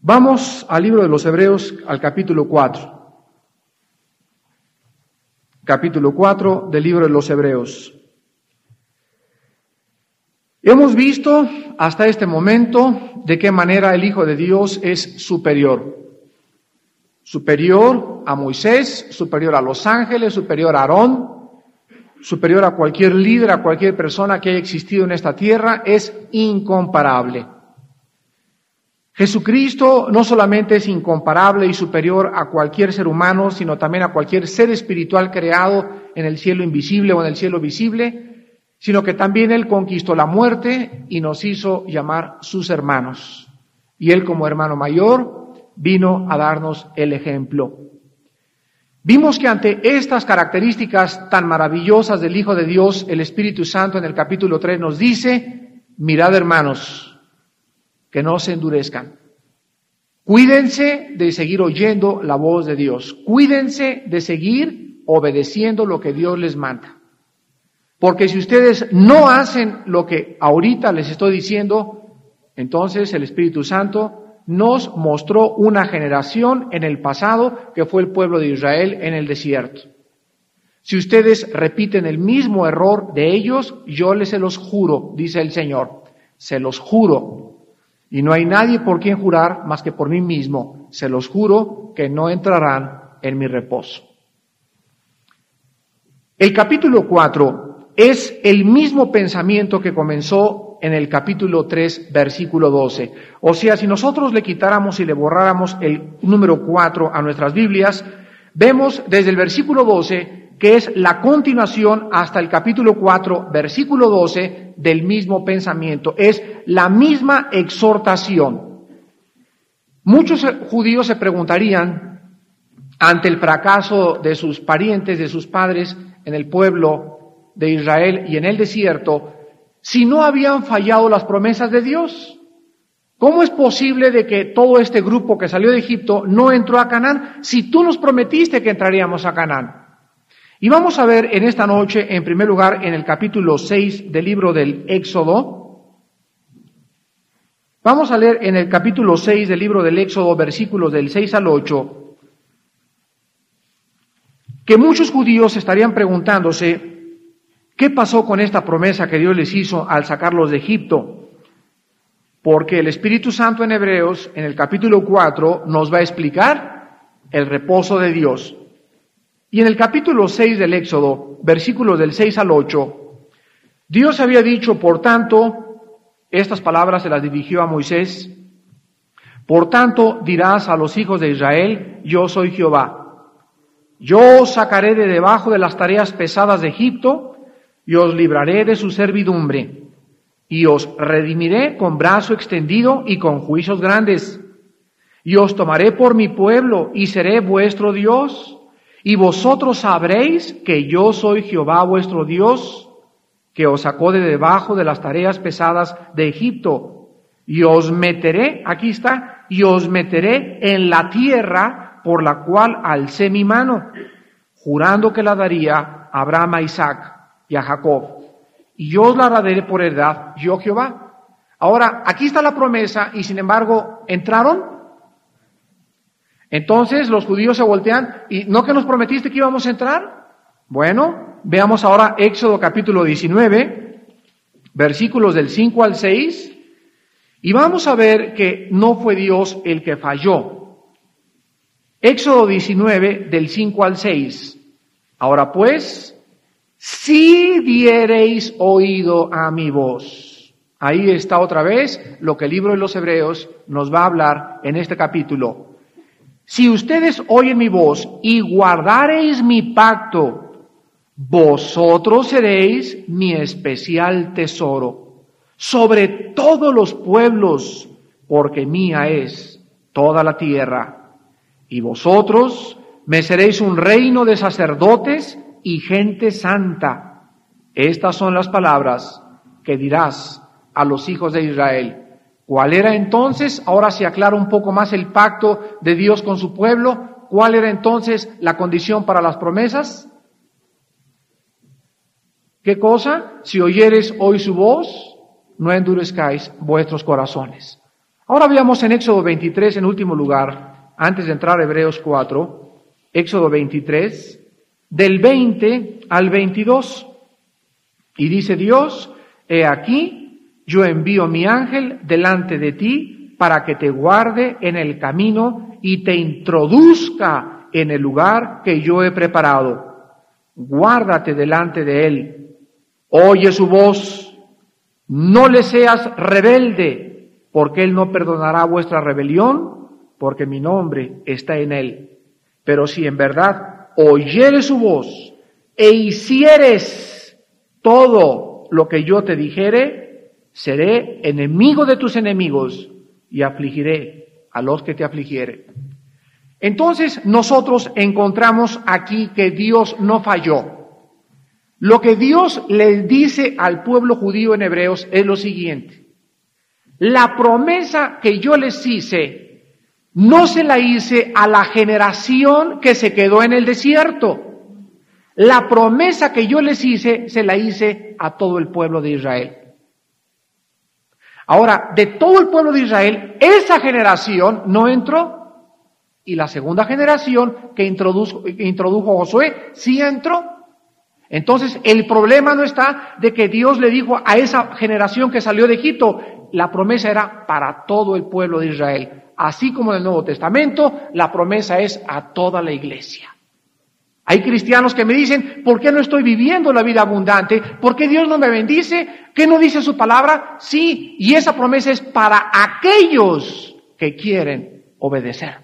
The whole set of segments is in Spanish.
Vamos al libro de los Hebreos, al capítulo 4. Capítulo 4 del libro de los Hebreos. Hemos visto hasta este momento de qué manera el Hijo de Dios es superior. Superior a Moisés, superior a los ángeles, superior a Aarón, superior a cualquier líder, a cualquier persona que haya existido en esta tierra, es incomparable. Jesucristo no solamente es incomparable y superior a cualquier ser humano, sino también a cualquier ser espiritual creado en el cielo invisible o en el cielo visible, sino que también Él conquistó la muerte y nos hizo llamar sus hermanos. Y Él, como hermano mayor, vino a darnos el ejemplo. Vimos que ante estas características tan maravillosas del Hijo de Dios, el Espíritu Santo en el capítulo 3 nos dice: mirad, hermanos, que no se endurezcan. Cuídense de seguir oyendo la voz de Dios. Cuídense de seguir obedeciendo lo que Dios les manda. Porque si ustedes no hacen lo que ahorita les estoy diciendo, entonces el Espíritu Santo nos mostró una generación en el pasado que fue el pueblo de Israel en el desierto. Si ustedes repiten el mismo error de ellos, yo les se los juro, dice el Señor, se los juro. Y no hay nadie por quien jurar más que por mí mismo. Se los juro que no entrarán en mi reposo. El capítulo 4 es el mismo pensamiento que comenzó en el capítulo 3, versículo 12. O sea, si nosotros le quitáramos y le borráramos el número 4 a nuestras Biblias, vemos desde el versículo 12 que es la continuación hasta el capítulo 4, versículo 12 del mismo pensamiento. Es la misma exhortación. Muchos judíos se preguntarían, ante el fracaso de sus parientes, de sus padres en el pueblo de Israel y en el desierto, si no habían fallado las promesas de Dios. ¿Cómo es posible de que todo este grupo que salió de Egipto no entró a Canaán si tú nos prometiste que entraríamos a Canaán? Y vamos a ver en esta noche, en primer lugar, en el capítulo 6 del libro del Éxodo. Vamos a leer en el capítulo 6 del libro del Éxodo, versículos del 6 al 8, que muchos judíos estarían preguntándose, ¿qué pasó con esta promesa que Dios les hizo al sacarlos de Egipto? Porque el Espíritu Santo en Hebreos, en el capítulo 4, nos va a explicar el reposo de Dios. Y en el capítulo 6 del Éxodo, versículos del 6 al 8, Dios había dicho, por tanto, estas palabras se las dirigió a Moisés: por tanto dirás a los hijos de Israel, yo soy Jehová. Yo os sacaré de debajo de las tareas pesadas de Egipto, y os libraré de su servidumbre, y os redimiré con brazo extendido y con juicios grandes, y os tomaré por mi pueblo, y seré vuestro Dios, y vosotros sabréis que yo soy Jehová vuestro Dios, que os sacó de debajo de las tareas pesadas de Egipto, y os meteré, aquí está, y os meteré en la tierra por la cual alcé mi mano, jurando que la daría a Abraham, a Isaac y a Jacob, y yo os la daré por heredad, yo Jehová. Ahora, aquí está la promesa, y sin embargo, ¿entraron? Entonces los judíos se voltean, ¿y no que nos prometiste que íbamos a entrar? Bueno, veamos ahora Éxodo capítulo 19, versículos del 5 al 6, y vamos a ver que no fue Dios el que falló. Éxodo 19, del 5 al 6. Ahora pues, si diereis oído a mi voz. Ahí está otra vez lo que el libro de los Hebreos nos va a hablar en este capítulo. Si ustedes oyen mi voz y guardareis mi pacto, vosotros seréis mi especial tesoro sobre todos los pueblos, porque mía es toda la tierra. Y vosotros me seréis un reino de sacerdotes y gente santa. Estas son las palabras que dirás a los hijos de Israel. ¿Cuál era entonces? Ahora se aclara un poco más el pacto de Dios con su pueblo. ¿Cuál era entonces la condición para las promesas? ¿Qué cosa? Si oyeres hoy su voz, no endurezcáis vuestros corazones. Ahora veamos en Éxodo 23, en último lugar, antes de entrar a Hebreos 4, Éxodo 23, del 20 al 22. Y dice Dios, he aquí, yo envío mi ángel delante de ti para que te guarde en el camino y te introduzca en el lugar que yo he preparado. Guárdate delante de él. Oye su voz. No le seas rebelde, porque él no perdonará vuestra rebelión, porque mi nombre está en él. Pero si en verdad oyeres su voz e hicieres todo lo que yo te dijere, seré enemigo de tus enemigos y afligiré a los que te afligieren. Entonces nosotros encontramos aquí que Dios no falló. Lo que Dios le dice al pueblo judío en Hebreos es lo siguiente: la promesa que yo les hice, no se la hice a la generación que se quedó en el desierto. La promesa que yo les hice, se la hice a todo el pueblo de Israel. Ahora, de todo el pueblo de Israel, esa generación no entró. Y la segunda generación que introdujo Josué, sí entró. Entonces, el problema no está de que Dios le dijo a esa generación que salió de Egipto, la promesa era para todo el pueblo de Israel. Así como en el Nuevo Testamento, la promesa es a toda la iglesia. Hay cristianos que me dicen, ¿por qué no estoy viviendo la vida abundante? ¿Por qué Dios no me bendice? ¿Qué no dice su palabra? Sí, y esa promesa es para aquellos que quieren obedecer.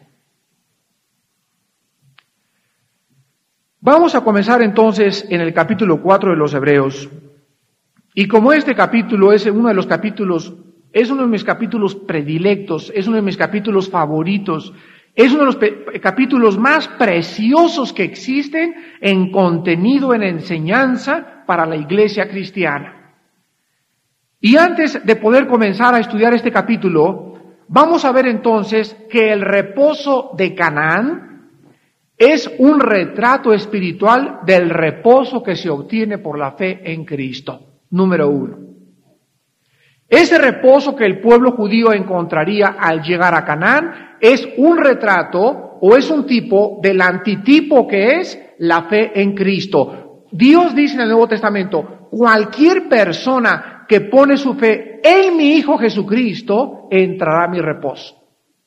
Vamos a comenzar entonces en el capítulo 4 de los Hebreos. Y como este capítulo es uno de mis capítulos predilectos, es uno de mis capítulos favoritos, es uno de los capítulos más preciosos que existen en contenido, en enseñanza para la iglesia cristiana. Y antes de poder comenzar a estudiar este capítulo, vamos a ver entonces que el reposo de Canaán es un retrato espiritual del reposo que se obtiene por la fe en Cristo. Número 1. Ese reposo que el pueblo judío encontraría al llegar a Canaán es un retrato o es un tipo del antitipo que es la fe en Cristo. Dios dice en el Nuevo Testamento, cualquier persona que pone su fe en mi Hijo Jesucristo entrará a mi reposo.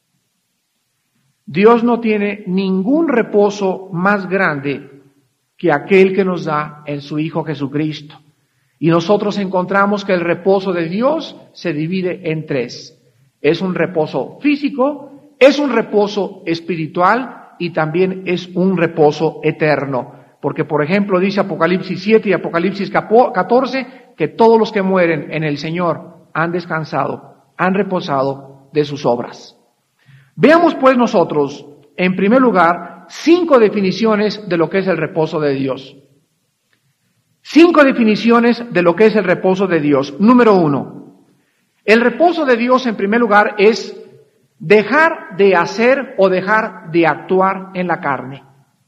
Dios no tiene ningún reposo más grande que aquel que nos da en su Hijo Jesucristo. Y nosotros encontramos que el reposo de Dios se divide en 3. Es un reposo físico, es un reposo espiritual y también es un reposo eterno. Porque, por ejemplo, dice Apocalipsis 7 y Apocalipsis 14 que todos los que mueren en el Señor han descansado, han reposado de sus obras. Veamos pues nosotros, en primer lugar, 5 definiciones de lo que es el reposo de Dios. 5 definiciones de lo que es el reposo de Dios. Número 1. El reposo de Dios, en primer lugar, es dejar de hacer o dejar de actuar en la carne.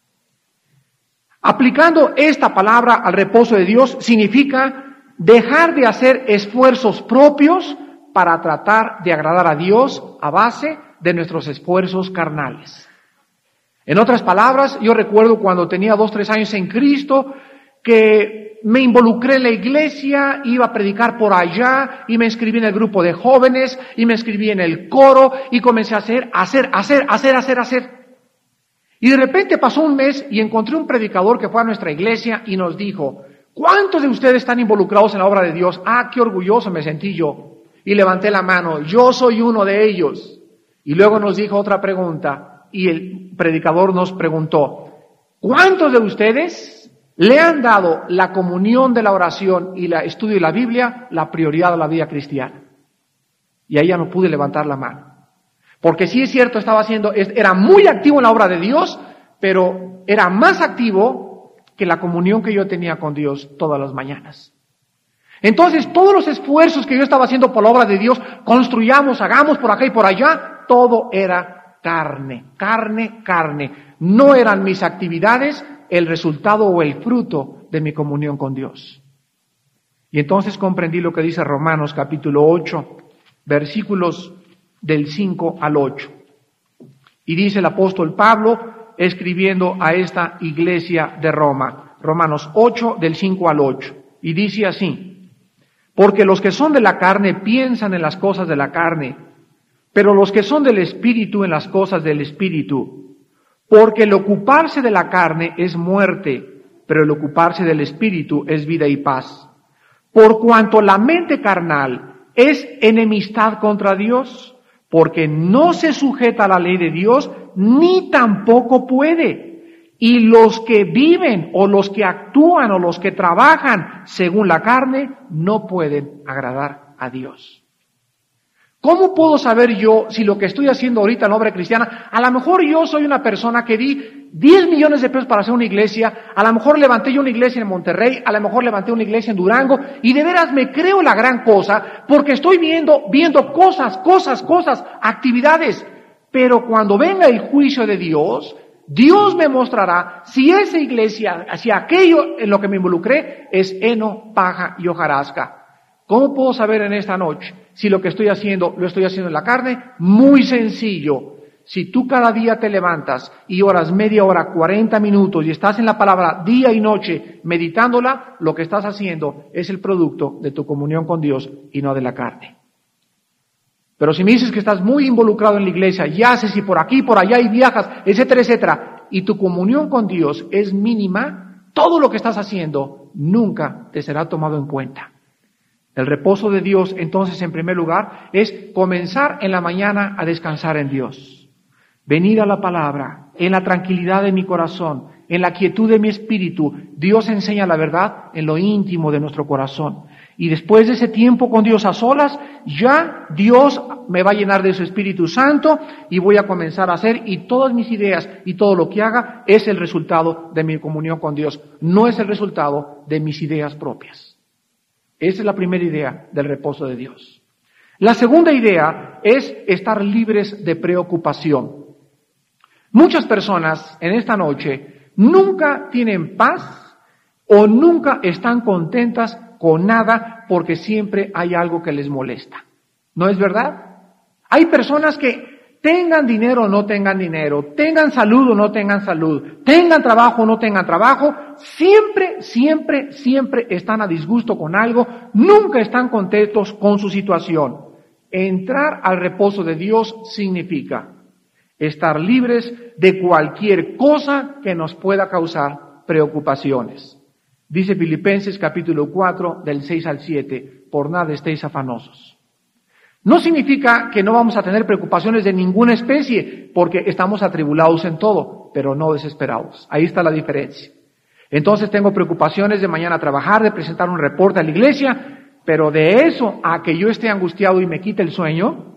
Aplicando esta palabra al reposo de Dios significa dejar de hacer esfuerzos propios para tratar de agradar a Dios a base de nuestros esfuerzos carnales. En otras palabras, yo recuerdo cuando tenía 2, 3 años en Cristo, que me involucré en la iglesia, iba a predicar por allá, y me inscribí en el grupo de jóvenes, y me inscribí en el coro, y comencé a hacer. Y de repente pasó un mes, y encontré un predicador que fue a nuestra iglesia, y nos dijo, ¿cuántos de ustedes están involucrados en la obra de Dios? Ah, qué orgulloso me sentí yo. Y levanté la mano, yo soy uno de ellos. Y luego nos dijo otra pregunta, y el predicador nos preguntó, ¿cuántos de ustedes le han dado la comunión de la oración y el estudio de la Biblia la prioridad a la vida cristiana? Y ahí ya no pude levantar la mano. Porque sí es cierto, era muy activo en la obra de Dios, pero era más activo que la comunión que yo tenía con Dios todas las mañanas. Entonces, todos los esfuerzos que yo estaba haciendo por la obra de Dios, construyamos, hagamos por acá y por allá, todo era carne. No eran mis actividades el resultado o el fruto de mi comunión con Dios. Y entonces comprendí lo que dice Romanos capítulo 8, versículos del 5 al 8. Y dice el apóstol Pablo, escribiendo a esta iglesia de Roma, Romanos 8, del 5 al 8. Y dice así: porque los que son de la carne piensan en las cosas de la carne, pero los que son del Espíritu en las cosas del Espíritu. Porque el ocuparse de la carne es muerte, pero el ocuparse del Espíritu es vida y paz. Por cuanto la mente carnal es enemistad contra Dios, porque no se sujeta a la ley de Dios, ni tampoco puede. Y los que viven, o los que actúan, o los que trabajan según la carne, no pueden agradar a Dios. ¿Cómo puedo saber yo si lo que estoy haciendo ahorita en la obra cristiana, a lo mejor yo soy una persona que di 10 millones de pesos para hacer una iglesia, a lo mejor levanté yo una iglesia en Monterrey, a lo mejor levanté una iglesia en Durango, y de veras me creo la gran cosa, porque estoy viendo cosas, actividades, pero cuando venga el juicio de Dios, Dios me mostrará si esa iglesia, si aquello en lo que me involucré es heno, paja y hojarasca. ¿Cómo puedo saber en esta noche si lo que estoy haciendo, lo estoy haciendo en la carne? Muy sencillo. Si tú cada día te levantas y oras media hora, 40 minutos y estás en la palabra día y noche meditándola, lo que estás haciendo es el producto de tu comunión con Dios y no de la carne. Pero si me dices que estás muy involucrado en la iglesia y haces y por aquí, por allá y viajas, etcétera, etcétera, y tu comunión con Dios es mínima, todo lo que estás haciendo nunca te será tomado en cuenta. El reposo de Dios, entonces, en primer lugar, es comenzar en la mañana a descansar en Dios. Venir a la palabra, en la tranquilidad de mi corazón, en la quietud de mi espíritu. Dios enseña la verdad en lo íntimo de nuestro corazón. Y después de ese tiempo con Dios a solas, ya Dios me va a llenar de su Espíritu Santo y voy a comenzar a hacer, y todas mis ideas y todo lo que haga es el resultado de mi comunión con Dios. No es el resultado de mis ideas propias. Esa es la primera idea del reposo de Dios. La segunda idea es estar libres de preocupación. Muchas personas en esta noche nunca tienen paz o nunca están contentas con nada porque siempre hay algo que les molesta. ¿No es verdad? Hay personas que tengan dinero o no tengan dinero, tengan salud o no tengan salud, tengan trabajo o no tengan trabajo, siempre están a disgusto con algo, nunca están contentos con su situación. Entrar al reposo de Dios significa estar libres de cualquier cosa que nos pueda causar preocupaciones. Dice Filipenses capítulo 4, del 6 al 7, por nada estéis afanosos. No significa que no vamos a tener preocupaciones de ninguna especie, porque estamos atribulados en todo, pero no desesperados. Ahí está la diferencia. Entonces tengo preocupaciones de mañana trabajar, de presentar un reporte a la iglesia, pero de eso a que yo esté angustiado y me quite el sueño,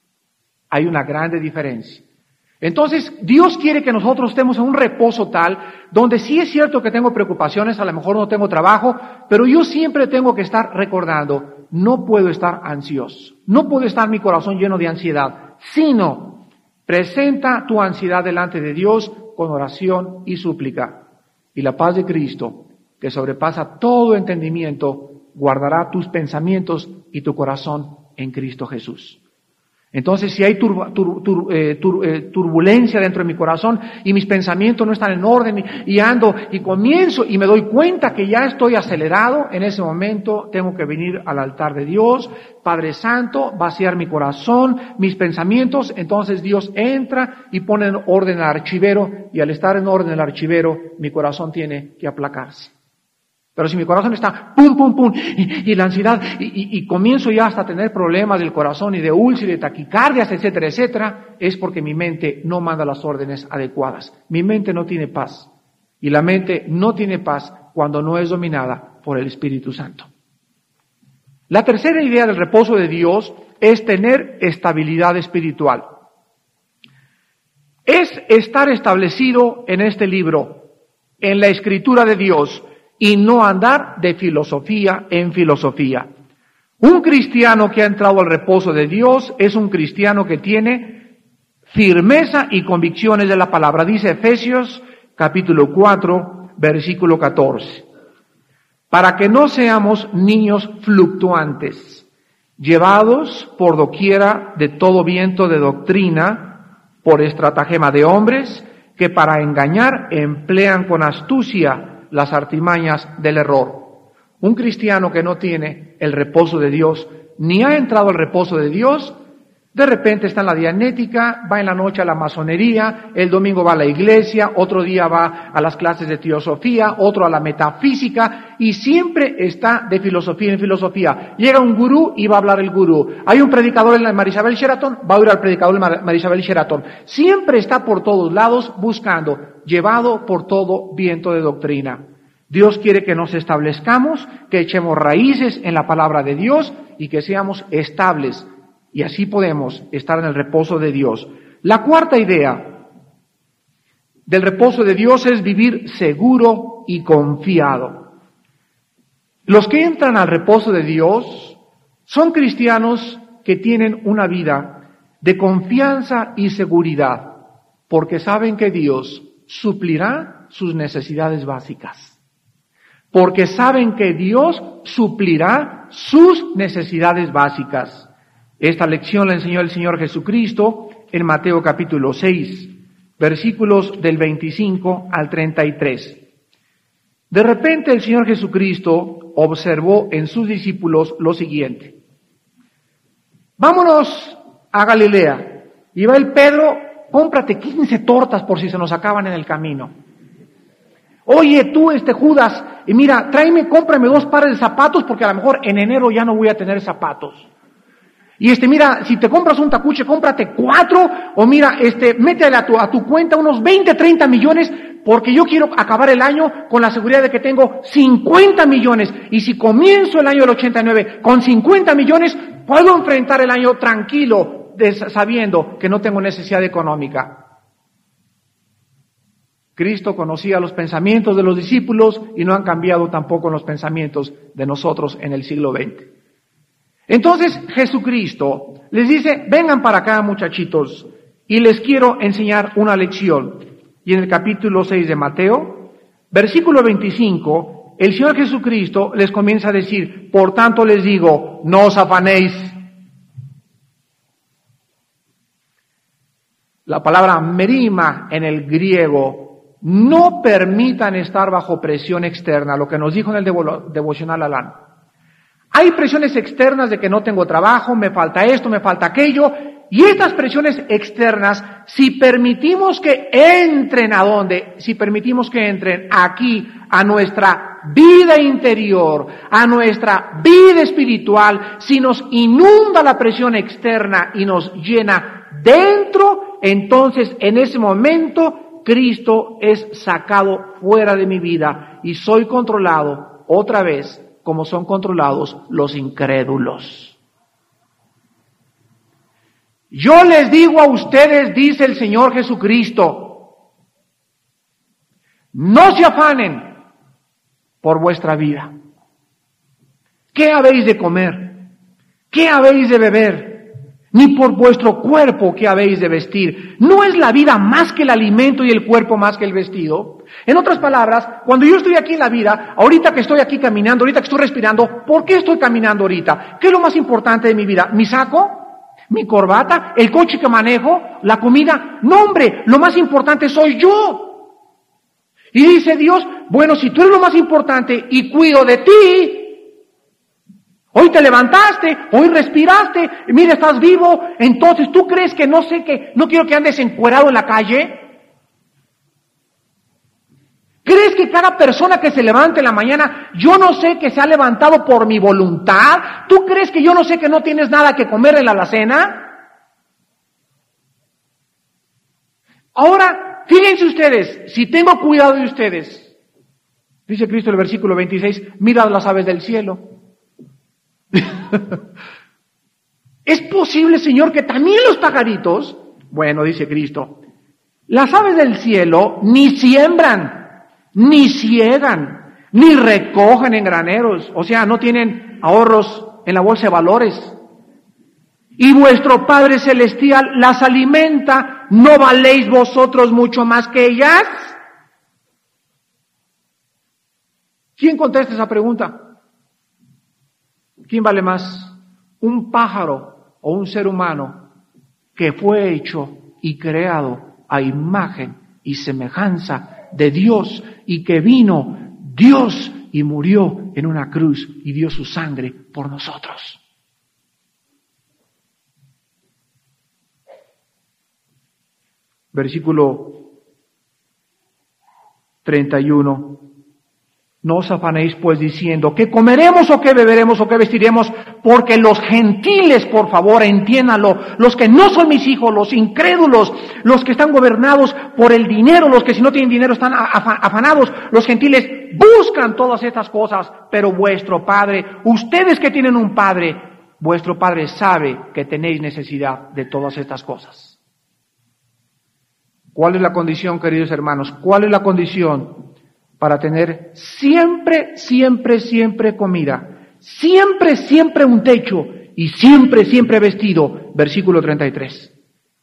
hay una grande diferencia. Entonces, Dios quiere que nosotros estemos en un reposo tal, donde sí es cierto que tengo preocupaciones, a lo mejor no tengo trabajo, pero yo siempre tengo que estar recordando, no puedo estar ansioso, no puedo estar mi corazón lleno de ansiedad, sino presenta tu ansiedad delante de Dios con oración y súplica. Y la paz de Cristo, que sobrepasa todo entendimiento, guardará tus pensamientos y tu corazón en Cristo Jesús. Entonces, si hay turbulencia dentro de mi corazón y mis pensamientos no están en orden y ando y comienzo y me doy cuenta que ya estoy acelerado, en ese momento tengo que venir al altar de Dios, Padre Santo, vaciar mi corazón, mis pensamientos. Entonces Dios entra y pone en orden el archivero, y al estar en orden el archivero, mi corazón tiene que aplacarse. Pero si mi corazón está pum, y la ansiedad, y comienzo ya hasta a tener problemas del corazón y de úlceras y de taquicardias, etcétera, etcétera, es porque mi mente no manda las órdenes adecuadas. Mi mente no tiene paz. Y la mente no tiene paz cuando no es dominada por el Espíritu Santo. La tercera idea del reposo de Dios es tener estabilidad espiritual. Es estar establecido en este libro, en la Escritura de Dios, y no andar de filosofía en filosofía. Un cristiano que ha entrado al reposo de Dios es un cristiano que tiene firmeza y convicciones de la palabra. Dice Efesios capítulo 4, versículo 14. Para que no seamos niños fluctuantes, llevados por doquiera de todo viento de doctrina, por estratagema de hombres que para engañar emplean con astucia las artimañas del error. Un cristiano que no tiene el reposo de Dios, ni ha entrado al reposo de Dios, de repente está en la dianética, va en la noche a la masonería, el domingo va a la iglesia, otro día va a las clases de teosofía, otro a la metafísica, y siempre está de filosofía en filosofía. Llega un gurú y va a hablar el gurú. Hay un predicador en la Marisabel Sheraton, va a oír al predicador en la Marisabel Sheraton. Siempre está por todos lados buscando, llevado por todo viento de doctrina. Dios quiere que nos establezcamos, que echemos raíces en la palabra de Dios y que seamos estables. Y así podemos estar en el reposo de Dios. La cuarta idea del reposo de Dios es vivir seguro y confiado. Los que entran al reposo de Dios son cristianos que tienen una vida de confianza y seguridad, porque saben que Dios suplirá sus necesidades básicas. Porque saben que Dios suplirá sus necesidades básicas. Esta lección la enseñó el Señor Jesucristo en Mateo capítulo 6, versículos del 25 al 33. De repente el Señor Jesucristo observó en sus discípulos lo siguiente. Vámonos a Galilea. Y va el Pedro, cómprate 15 tortas por si se nos acaban en el camino. Oye, tú, Judas, y mira, cómprame 2 pares de zapatos porque a lo mejor en enero ya no voy a tener zapatos. Y mira, si te compras un tacuche, cómprate 4, o mira, métele a tu cuenta unos 20, 30 millones, porque yo quiero acabar el año con la seguridad de que tengo 50 millones. Y si comienzo el año del 89 con 50 millones, puedo enfrentar el año tranquilo, sabiendo que no tengo necesidad económica. Cristo conocía los pensamientos de los discípulos y no han cambiado tampoco los pensamientos de nosotros en el siglo XX. Entonces Jesucristo les dice, vengan para acá muchachitos, y les quiero enseñar una lección. Y en el capítulo 6 de Mateo, versículo 25, el Señor Jesucristo les comienza a decir, por tanto les digo, no os afanéis. La palabra merima en el griego, no permitan estar bajo presión externa, lo que nos dijo en el devocional Alán. Hay presiones externas de que no tengo trabajo, me falta esto, me falta aquello, y estas presiones externas, si permitimos que entren ¿a dónde? Si permitimos que entren aquí a nuestra vida interior, a nuestra vida espiritual, si nos inunda la presión externa y nos llena dentro, entonces en ese momento Cristo es sacado fuera de mi vida y soy controlado otra vez como son controlados los incrédulos. Yo les digo a ustedes, dice el Señor Jesucristo, no se afanen por vuestra vida. ¿Qué habéis de comer? ¿Qué habéis de beber? Ni por vuestro cuerpo qué habéis de vestir. ¿No es la vida más que el alimento y el cuerpo más que el vestido? En otras palabras, cuando yo estoy aquí en la vida, ahorita que estoy aquí caminando, ahorita que estoy respirando, ¿por qué estoy caminando ahorita? ¿Qué es lo más importante de mi vida? ¿Mi saco? ¿Mi corbata? ¿El coche que manejo? ¿La comida? No, hombre, lo más importante soy yo. Y dice Dios, bueno, si tú eres lo más importante y cuido de ti, hoy te levantaste, hoy respiraste, y mira, estás vivo, entonces ¿tú crees que no quiero que andes encuerado en la calle? ¿Crees que cada persona que se levante en la mañana, yo no sé que se ha levantado por mi voluntad? ¿Tú crees que yo no sé que no tienes nada que comer en la alacena? Ahora, fíjense ustedes, si tengo cuidado de ustedes, dice Cristo en el versículo 26, mirad las aves del cielo. ¿Es posible, Señor, que también los pajaritos? Bueno, dice Cristo, las aves del cielo ni siembran, ni ciegan, ni recogen en graneros, o sea, no tienen ahorros en la bolsa de valores. Y vuestro Padre Celestial las alimenta, ¿no valéis vosotros mucho más que ellas? ¿Quién contesta esa pregunta? ¿Quién vale más? un pájaro o un ser humano que fue hecho y creado a imagen y semejanza de Dios y que vino Dios y murió en una cruz y dio su sangre por nosotros. Versículo 31. No os afanéis pues diciendo, ¿qué comeremos o qué beberemos o qué vestiremos? Porque los gentiles, por favor, entiéndanlo, los que no son mis hijos, los incrédulos, los que están gobernados por el dinero, los que si no tienen dinero están afanados, los gentiles buscan todas estas cosas, pero vuestro Padre, ustedes que tienen un Padre, vuestro Padre sabe que tenéis necesidad de todas estas cosas. ¿Cuál es la condición, queridos hermanos? ¿Cuál es la condición para tener siempre, siempre, siempre comida, siempre, siempre un techo y siempre, siempre vestido? Versículo 33.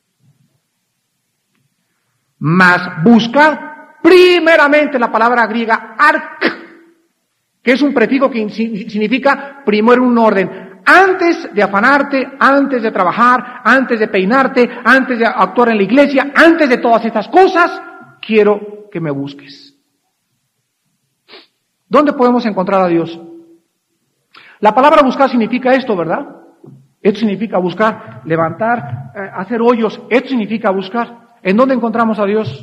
Mas buscad primeramente la palabra griega ark, que es un prefijo que significa primero un orden. Antes de afanarte, antes de trabajar, antes de peinarte, antes de actuar en la iglesia, antes de todas estas cosas, quiero que me busques. ¿Dónde podemos encontrar a Dios? La palabra buscar significa esto, ¿verdad? Esto significa buscar, levantar, hacer hoyos. Esto significa buscar. ¿En dónde encontramos a Dios?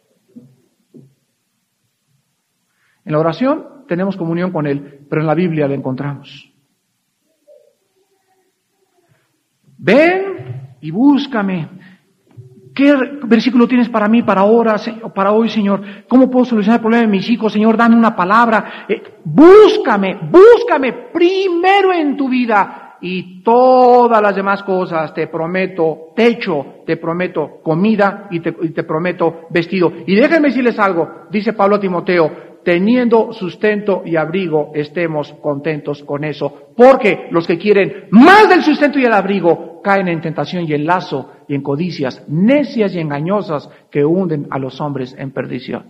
En la oración tenemos comunión con Él, pero en la Biblia le encontramos. Ven y búscame. ¿Qué versículo tienes para mí, para ahora, para hoy, Señor? ¿Cómo puedo solucionar el problema de mis hijos? Señor, dame una palabra. Búscame primero en tu vida y todas las demás cosas. Te prometo techo, te prometo comida y te prometo vestido. Y déjenme decirles algo, dice Pablo a Timoteo, teniendo sustento y abrigo, estemos contentos con eso. Porque los que quieren más del sustento y el abrigo caen en tentación y en lazo y en codicias necias y engañosas que hunden a los hombres en perdición.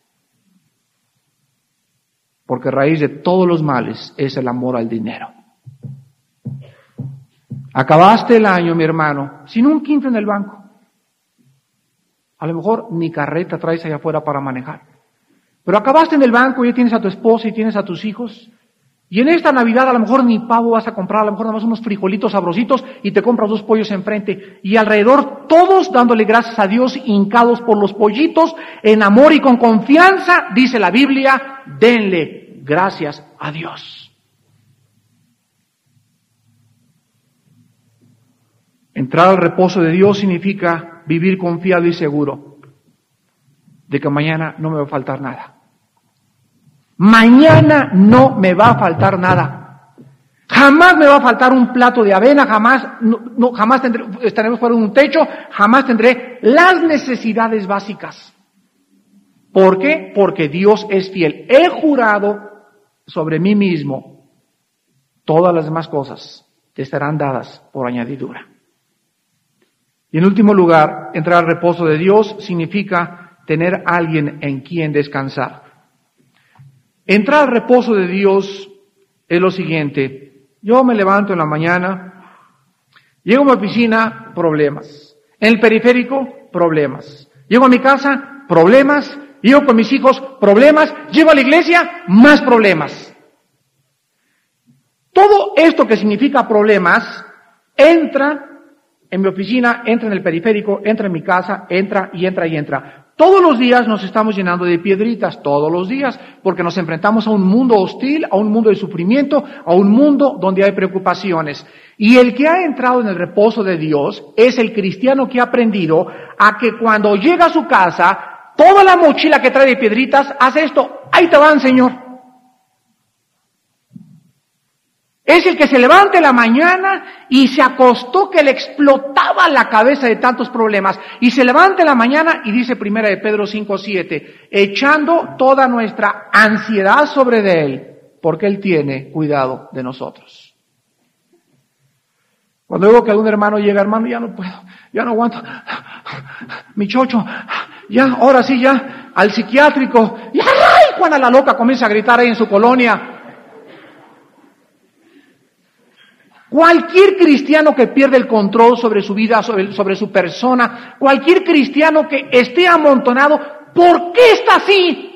Porque raíz de todos los males es el amor al dinero. Acabaste el año, mi hermano, sin un quinto en el banco. A lo mejor ni carreta traes allá afuera para manejar. Pero acabaste en el banco y ya tienes a tu esposa y tienes a tus hijos. Y en esta Navidad a lo mejor ni pavo vas a comprar, a lo mejor nada más unos frijolitos sabrositos y te compras 2 pollos enfrente. Y alrededor todos dándole gracias a Dios, hincados por los pollitos, en amor y con confianza, dice la Biblia, denle gracias a Dios. Entrar al reposo de Dios significa vivir confiado y seguro de que mañana no me va a faltar nada. Mañana no me va a faltar nada. Jamás me va a faltar un plato de avena, jamás estaremos fuera de un techo, jamás tendré las necesidades básicas. ¿Por qué? Porque Dios es fiel. He jurado sobre mí mismo, todas las demás cosas te estarán dadas por añadidura. Y en último lugar, entrar al reposo de Dios significa tener alguien en quien descansar. Entrar al reposo de Dios es lo siguiente. Yo me levanto en la mañana, llego a mi oficina, problemas. En el periférico, problemas. Llego a mi casa, problemas. Llego con mis hijos, problemas. Llego a la iglesia, más problemas. Todo esto que significa problemas, entra en mi oficina, entra en el periférico, entra en mi casa, entra y entra y entra. Todos los días nos estamos llenando de piedritas, todos los días, porque nos enfrentamos a un mundo hostil, a un mundo de sufrimiento, a un mundo donde hay preocupaciones. Y el que ha entrado en el reposo de Dios es el cristiano que ha aprendido a que cuando llega a su casa, toda la mochila que trae de piedritas hace esto, ahí te van, Señor. Es el que se levanta en la mañana y se acostó que le explotaba la cabeza de tantos problemas. Y se levanta en la mañana y dice 1 de Pedro 5:7, echando toda nuestra ansiedad sobre de Él, porque Él tiene cuidado de nosotros. Cuando veo que algún hermano llega, hermano, ya no puedo, ya no aguanto, mi chocho, ya, ahora sí, ya, al psiquiátrico, y ¡ay! Juana la loca comienza a gritar ahí en su colonia. Cualquier cristiano que pierde el control sobre su vida, sobre su persona, cualquier cristiano que esté amontonado, ¿por qué está así?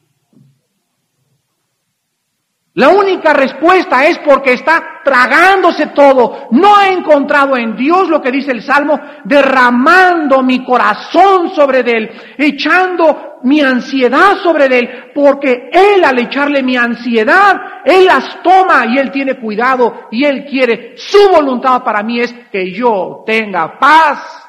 La única respuesta es porque está tragándose todo. No ha encontrado en Dios lo que dice el Salmo, derramando mi corazón sobre Él, echando mi ansiedad sobre Él, porque Él al echarle mi ansiedad, Él las toma y Él tiene cuidado y Él quiere. Su voluntad para mí es que yo tenga paz.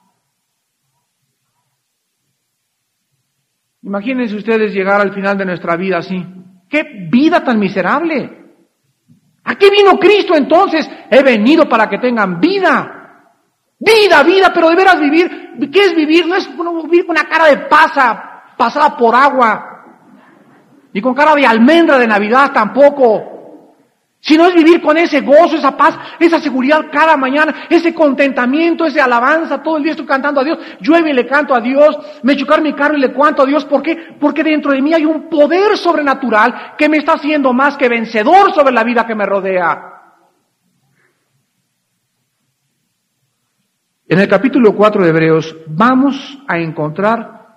Imagínense ustedes llegar al final de nuestra vida así. ¡Qué vida tan miserable! ¿A qué vino Cristo entonces? He venido para que tengan vida. Vida, pero de veras vivir. ¿Qué es vivir? No es vivir con una cara de pasada por agua. Ni con cara de almendra de Navidad tampoco. Sino es vivir con ese gozo, esa paz, esa seguridad cada mañana, ese contentamiento, esa alabanza. Todo el día estoy cantando a Dios. Llueve y le canto a Dios. Me chocar mi carro y le canto a Dios. ¿Por qué? Porque dentro de mí hay un poder sobrenatural que me está haciendo más que vencedor sobre la vida que me rodea. En el capítulo 4 de Hebreos vamos a encontrar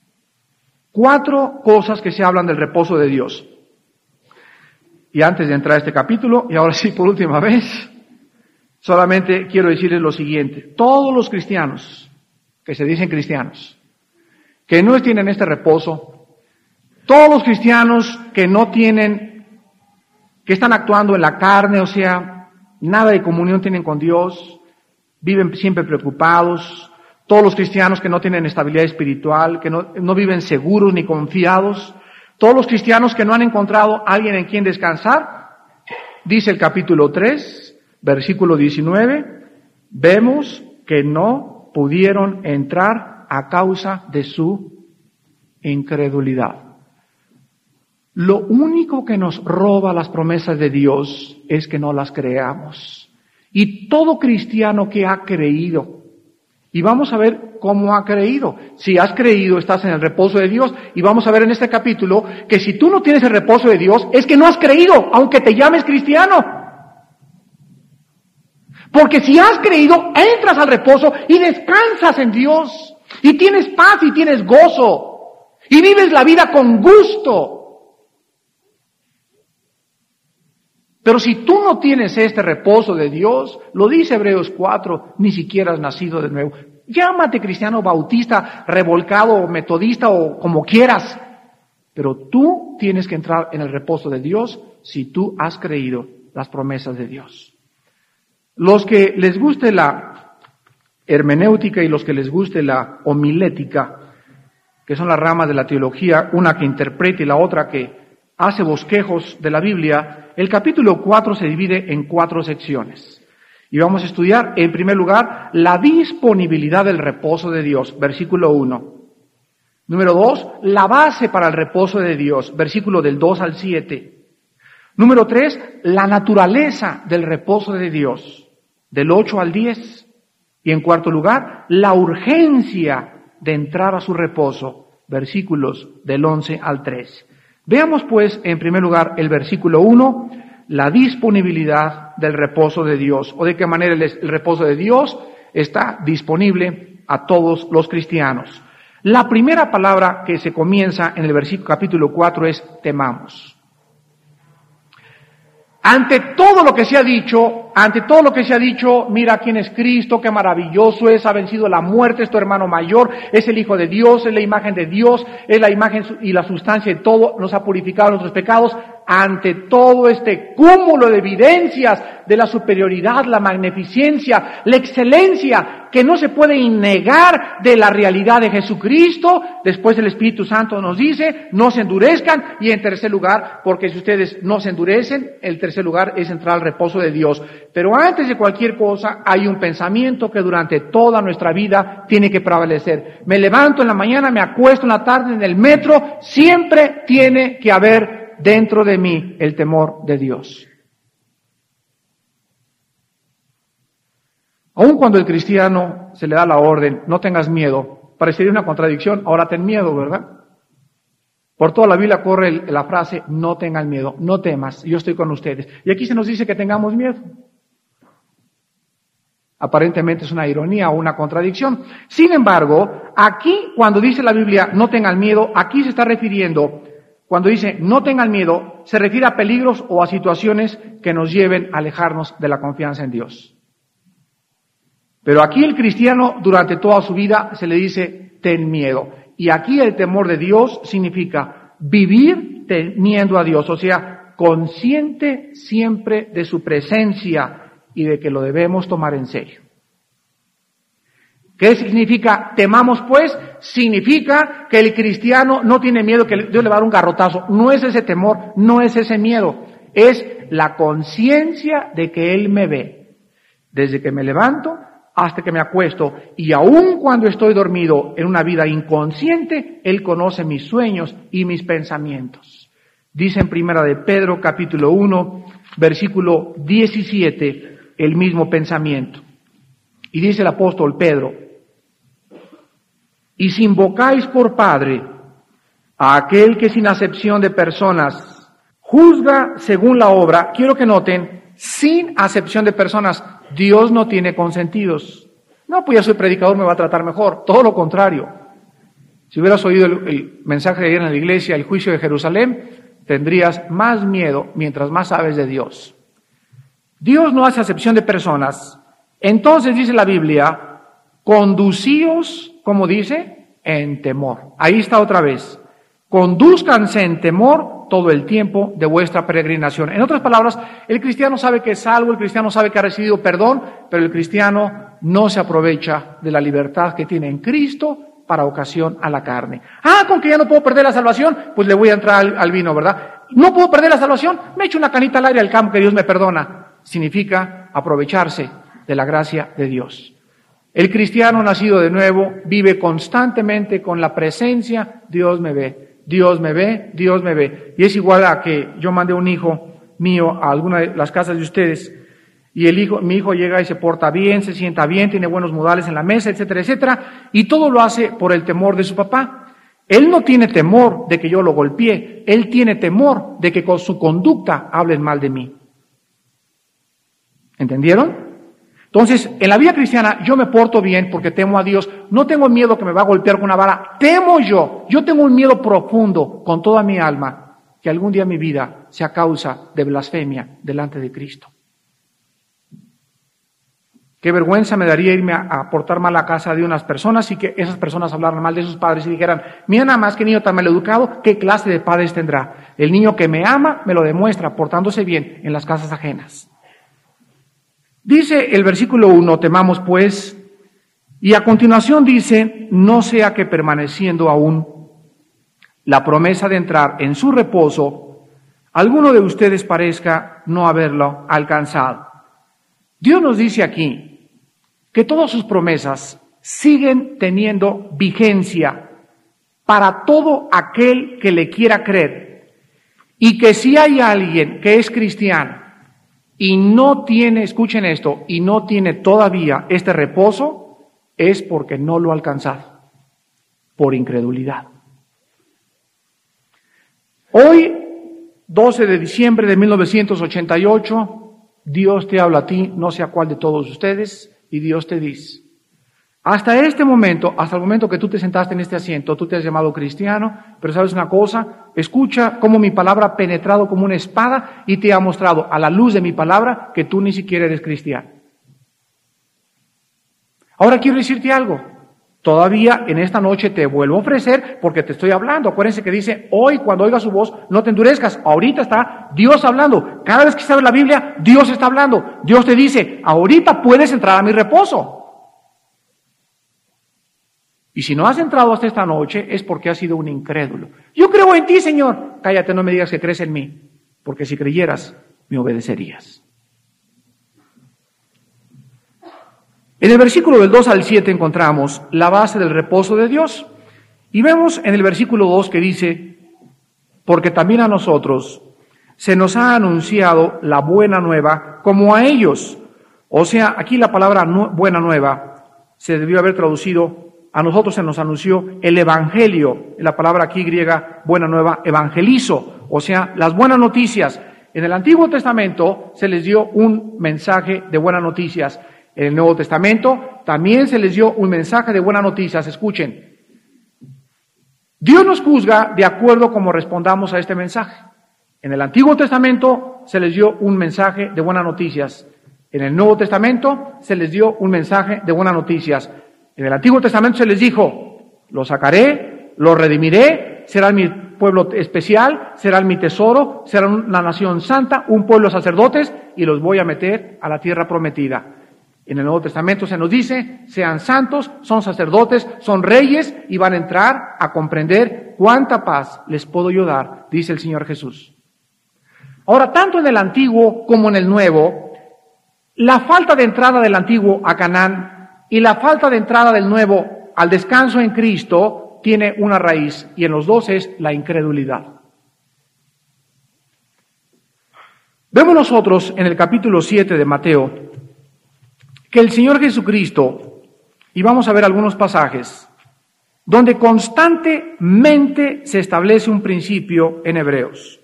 4 cosas que se hablan del reposo de Dios. Y antes de entrar a este capítulo, y ahora sí por última vez, solamente quiero decirles lo siguiente. Todos los cristianos, que se dicen cristianos, que no tienen este reposo, todos los cristianos que no tienen, que están actuando en la carne, o sea, nada de comunión tienen con Dios, viven siempre preocupados, todos los cristianos que no tienen estabilidad espiritual, que no viven seguros ni confiados, todos los cristianos que no han encontrado a alguien en quien descansar, dice el capítulo 3, versículo 19, vemos que no pudieron entrar a causa de su incredulidad. Lo único que nos roba las promesas de Dios es que no las creamos. Y todo cristiano que ha creído, y vamos a ver cómo ha creído. Si has creído, estás en el reposo de Dios. Y vamos a ver en este capítulo que si tú no tienes el reposo de Dios, es que no has creído, aunque te llames cristiano. Porque si has creído, entras al reposo y descansas en Dios. Y tienes paz y tienes gozo. Y vives la vida con gusto. Pero si tú no tienes este reposo de Dios, lo dice Hebreos 4, ni siquiera has nacido de nuevo. Llámate cristiano bautista, revolcado, metodista o como quieras. Pero tú tienes que entrar en el reposo de Dios si tú has creído las promesas de Dios. Los que les guste la hermenéutica y los que les guste la homilética, que son las ramas de la teología, una que interpreta y la otra que hace bosquejos de la Biblia, el capítulo 4 se divide en 4 secciones. Y vamos a estudiar, en primer lugar, la disponibilidad del reposo de Dios, versículo 1. Número 2, la base para el reposo de Dios, versículo del 2 al 7. Número 3, la naturaleza del reposo de Dios, del 8 al 10. Y en cuarto lugar, la urgencia de entrar a su reposo, versículos del 11 al 13. Veamos pues, en primer lugar, el versículo 1, la disponibilidad del reposo de Dios, o de qué manera el reposo de Dios está disponible a todos los cristianos. La primera palabra que se comienza en el versículo capítulo 4 es temamos. Ante todo lo que se ha dicho, mira quién es Cristo, qué maravilloso es, ha vencido la muerte, es tu hermano mayor, es el Hijo de Dios, es la imagen de Dios, es la imagen y la sustancia de todo, nos ha purificado nuestros pecados. Ante todo este cúmulo de evidencias de la superioridad, la magnificencia, la excelencia, que no se puede negar de la realidad de Jesucristo, después el Espíritu Santo nos dice, no se endurezcan, y en tercer lugar, porque si ustedes no se endurecen, el tercer lugar es entrar al reposo de Dios. Pero antes de cualquier cosa, hay un pensamiento que durante toda nuestra vida tiene que prevalecer. Me levanto en la mañana, me acuesto en la tarde en el metro, siempre tiene que haber dentro de mí el temor de Dios. Aun cuando el cristiano se le da la orden, no tengas miedo, parecería una contradicción, ahora ten miedo, ¿verdad? Por toda la Biblia corre la frase, no tengan miedo, no temas, yo estoy con ustedes. Y aquí se nos dice que tengamos miedo. Aparentemente es una ironía o una contradicción. Sin embargo, aquí cuando dice la Biblia no tengan miedo, aquí se está refiriendo, cuando dice no tengan miedo, se refiere a peligros o a situaciones que nos lleven a alejarnos de la confianza en Dios. Pero aquí el cristiano durante toda su vida se le dice ten miedo. Y aquí el temor de Dios significa vivir temiendo a Dios, o sea, consciente siempre de su presencia y de que lo debemos tomar en serio. ¿Qué significa temamos pues? Significa que el cristiano no tiene miedo que Dios le va a dar un garrotazo. No es ese temor, no es ese miedo. Es la conciencia de que Él me ve. Desde que me levanto hasta que me acuesto. Y aun cuando estoy dormido en una vida inconsciente, Él conoce mis sueños y mis pensamientos. Dice en Primera de Pedro, capítulo 1, versículo 17, el mismo pensamiento. Y dice el apóstol Pedro, y si invocáis por Padre a aquel que sin acepción de personas juzga según la obra, quiero que noten, sin acepción de personas, Dios no tiene consentidos. No, pues ya soy predicador, me va a tratar mejor. Todo lo contrario. Si hubieras oído el mensaje de ayer en la iglesia, el juicio de Jerusalén, tendrías más miedo mientras más sabes de Dios. Dios no hace acepción de personas. Entonces dice la Biblia, conducíos, como dice, en temor. Ahí está otra vez. Condúzcanse en temor todo el tiempo de vuestra peregrinación. En otras palabras, el cristiano sabe que es salvo, el cristiano sabe que ha recibido perdón, pero el cristiano no se aprovecha de la libertad que tiene en Cristo para ocasión a la carne. Con que ya no puedo perder la salvación, pues le voy a entrar al vino, ¿verdad? No puedo perder la salvación, me echo una canita al aire al campo que Dios me perdona. Significa aprovecharse de la gracia de Dios. El cristiano nacido de nuevo vive constantemente con la presencia, Dios me ve, Dios me ve, Dios me ve. Y es igual a que yo mandé un hijo mío a alguna de las casas de ustedes y mi hijo llega y se porta bien, se sienta bien, tiene buenos modales en la mesa, etcétera, etcétera, y todo lo hace por el temor de su papá. Él no tiene temor de que yo lo golpee, él tiene temor de que con su conducta hablen mal de mí. ¿Entendieron? Entonces, en la vida cristiana yo me porto bien porque temo a Dios. No tengo miedo que me va a golpear con una vara. Temo yo. Yo tengo un miedo profundo con toda mi alma que algún día mi vida sea causa de blasfemia delante de Cristo. Qué vergüenza me daría irme a portar mal a casa de unas personas y que esas personas hablaran mal de sus padres y dijeran, mira nada más que niño tan mal educado, ¿qué clase de padres tendrá? El niño que me ama me lo demuestra portándose bien en las casas ajenas. Dice el versículo 1, temamos pues, y a continuación dice, no sea que permaneciendo aún la promesa de entrar en su reposo, alguno de ustedes parezca no haberlo alcanzado. Dios nos dice aquí que todas sus promesas siguen teniendo vigencia para todo aquel que le quiera creer, y que si hay alguien que es cristiano, y no tiene, escuchen esto, y no tiene todavía este reposo, es porque no lo ha alcanzado, por incredulidad. Hoy, 12 de diciembre de 1988, Dios te habla a ti, no sé a cuál de todos ustedes, y Dios te dice, hasta este momento, hasta el momento que tú te sentaste en este asiento, tú te has llamado cristiano, pero ¿sabes una cosa? Escucha cómo mi palabra ha penetrado como una espada y te ha mostrado a la luz de mi palabra que tú ni siquiera eres cristiano. Ahora quiero decirte algo. Todavía en esta noche te vuelvo a ofrecer porque te estoy hablando. Acuérdense que dice, hoy cuando oigas su voz, no te endurezcas. Ahorita está Dios hablando. Cada vez que sabes la Biblia, Dios está hablando. Dios te dice, ahorita puedes entrar a mi reposo. Y si no has entrado hasta esta noche es porque has sido un incrédulo. Yo creo en ti, Señor. Cállate, no me digas que crees en mí, porque si creyeras, me obedecerías. En el versículo del 2 al 7 encontramos la base del reposo de Dios. Y vemos en el versículo 2 que dice, porque también a nosotros se nos ha anunciado la buena nueva como a ellos. O sea, aquí la palabra buena nueva se debió haber traducido, a nosotros se nos anunció el evangelio, la palabra aquí griega buena nueva, evangelizo, o sea, las buenas noticias. En el Antiguo Testamento se les dio un mensaje de buenas noticias. En el Nuevo Testamento también se les dio un mensaje de buenas noticias. Escuchen, Dios nos juzga de acuerdo como respondamos a este mensaje. En el Antiguo Testamento se les dio un mensaje de buenas noticias. En el Nuevo Testamento se les dio un mensaje de buenas noticias. En el Antiguo Testamento se les dijo, los sacaré, los redimiré, serán mi pueblo especial, serán mi tesoro, serán una nación santa, un pueblo de sacerdotes, y los voy a meter a la tierra prometida. En el Nuevo Testamento se nos dice, sean santos, son sacerdotes, son reyes, y van a entrar a comprender cuánta paz les puedo yo dar, dice el Señor Jesús. Ahora, tanto en el Antiguo como en el Nuevo, la falta de entrada del Antiguo a Canaán y la falta de entrada del Nuevo al descanso en Cristo tiene una raíz, y en los dos es la incredulidad. Vemos nosotros en el capítulo 7 de Mateo que el Señor Jesucristo, y vamos a ver algunos pasajes, donde constantemente se establece un principio en Hebreos.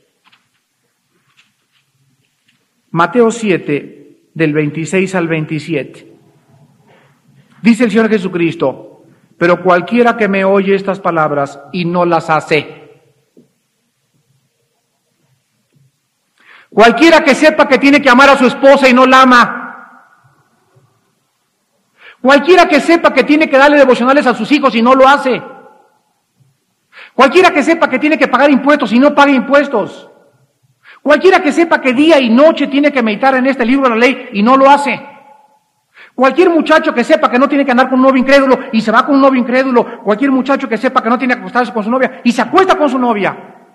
Mateo 7, del 26 al 27. Dice el Señor Jesucristo, pero cualquiera que me oye estas palabras y no las hace, cualquiera que sepa que tiene que amar a su esposa y no la ama, cualquiera que sepa que tiene que darle devocionales a sus hijos y no lo hace, cualquiera que sepa que tiene que pagar impuestos y no paga impuestos, cualquiera que sepa que día y noche tiene que meditar en este libro de la ley y no lo hace, cualquier muchacho que sepa que no tiene que andar con un novio incrédulo y se va con un novio incrédulo, cualquier muchacho que sepa que no tiene que acostarse con su novia y se acuesta con su novia,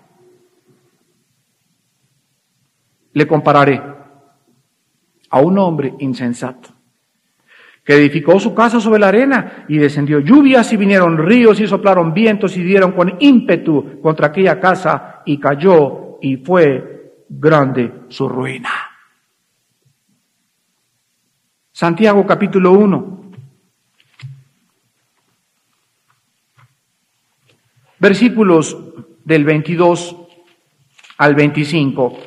le compararé a un hombre insensato que edificó su casa sobre la arena, y descendió lluvias y vinieron ríos y soplaron vientos y dieron con ímpetu contra aquella casa, y cayó, y fue grande su ruina. Santiago capítulo 1, versículos del 22 al 25.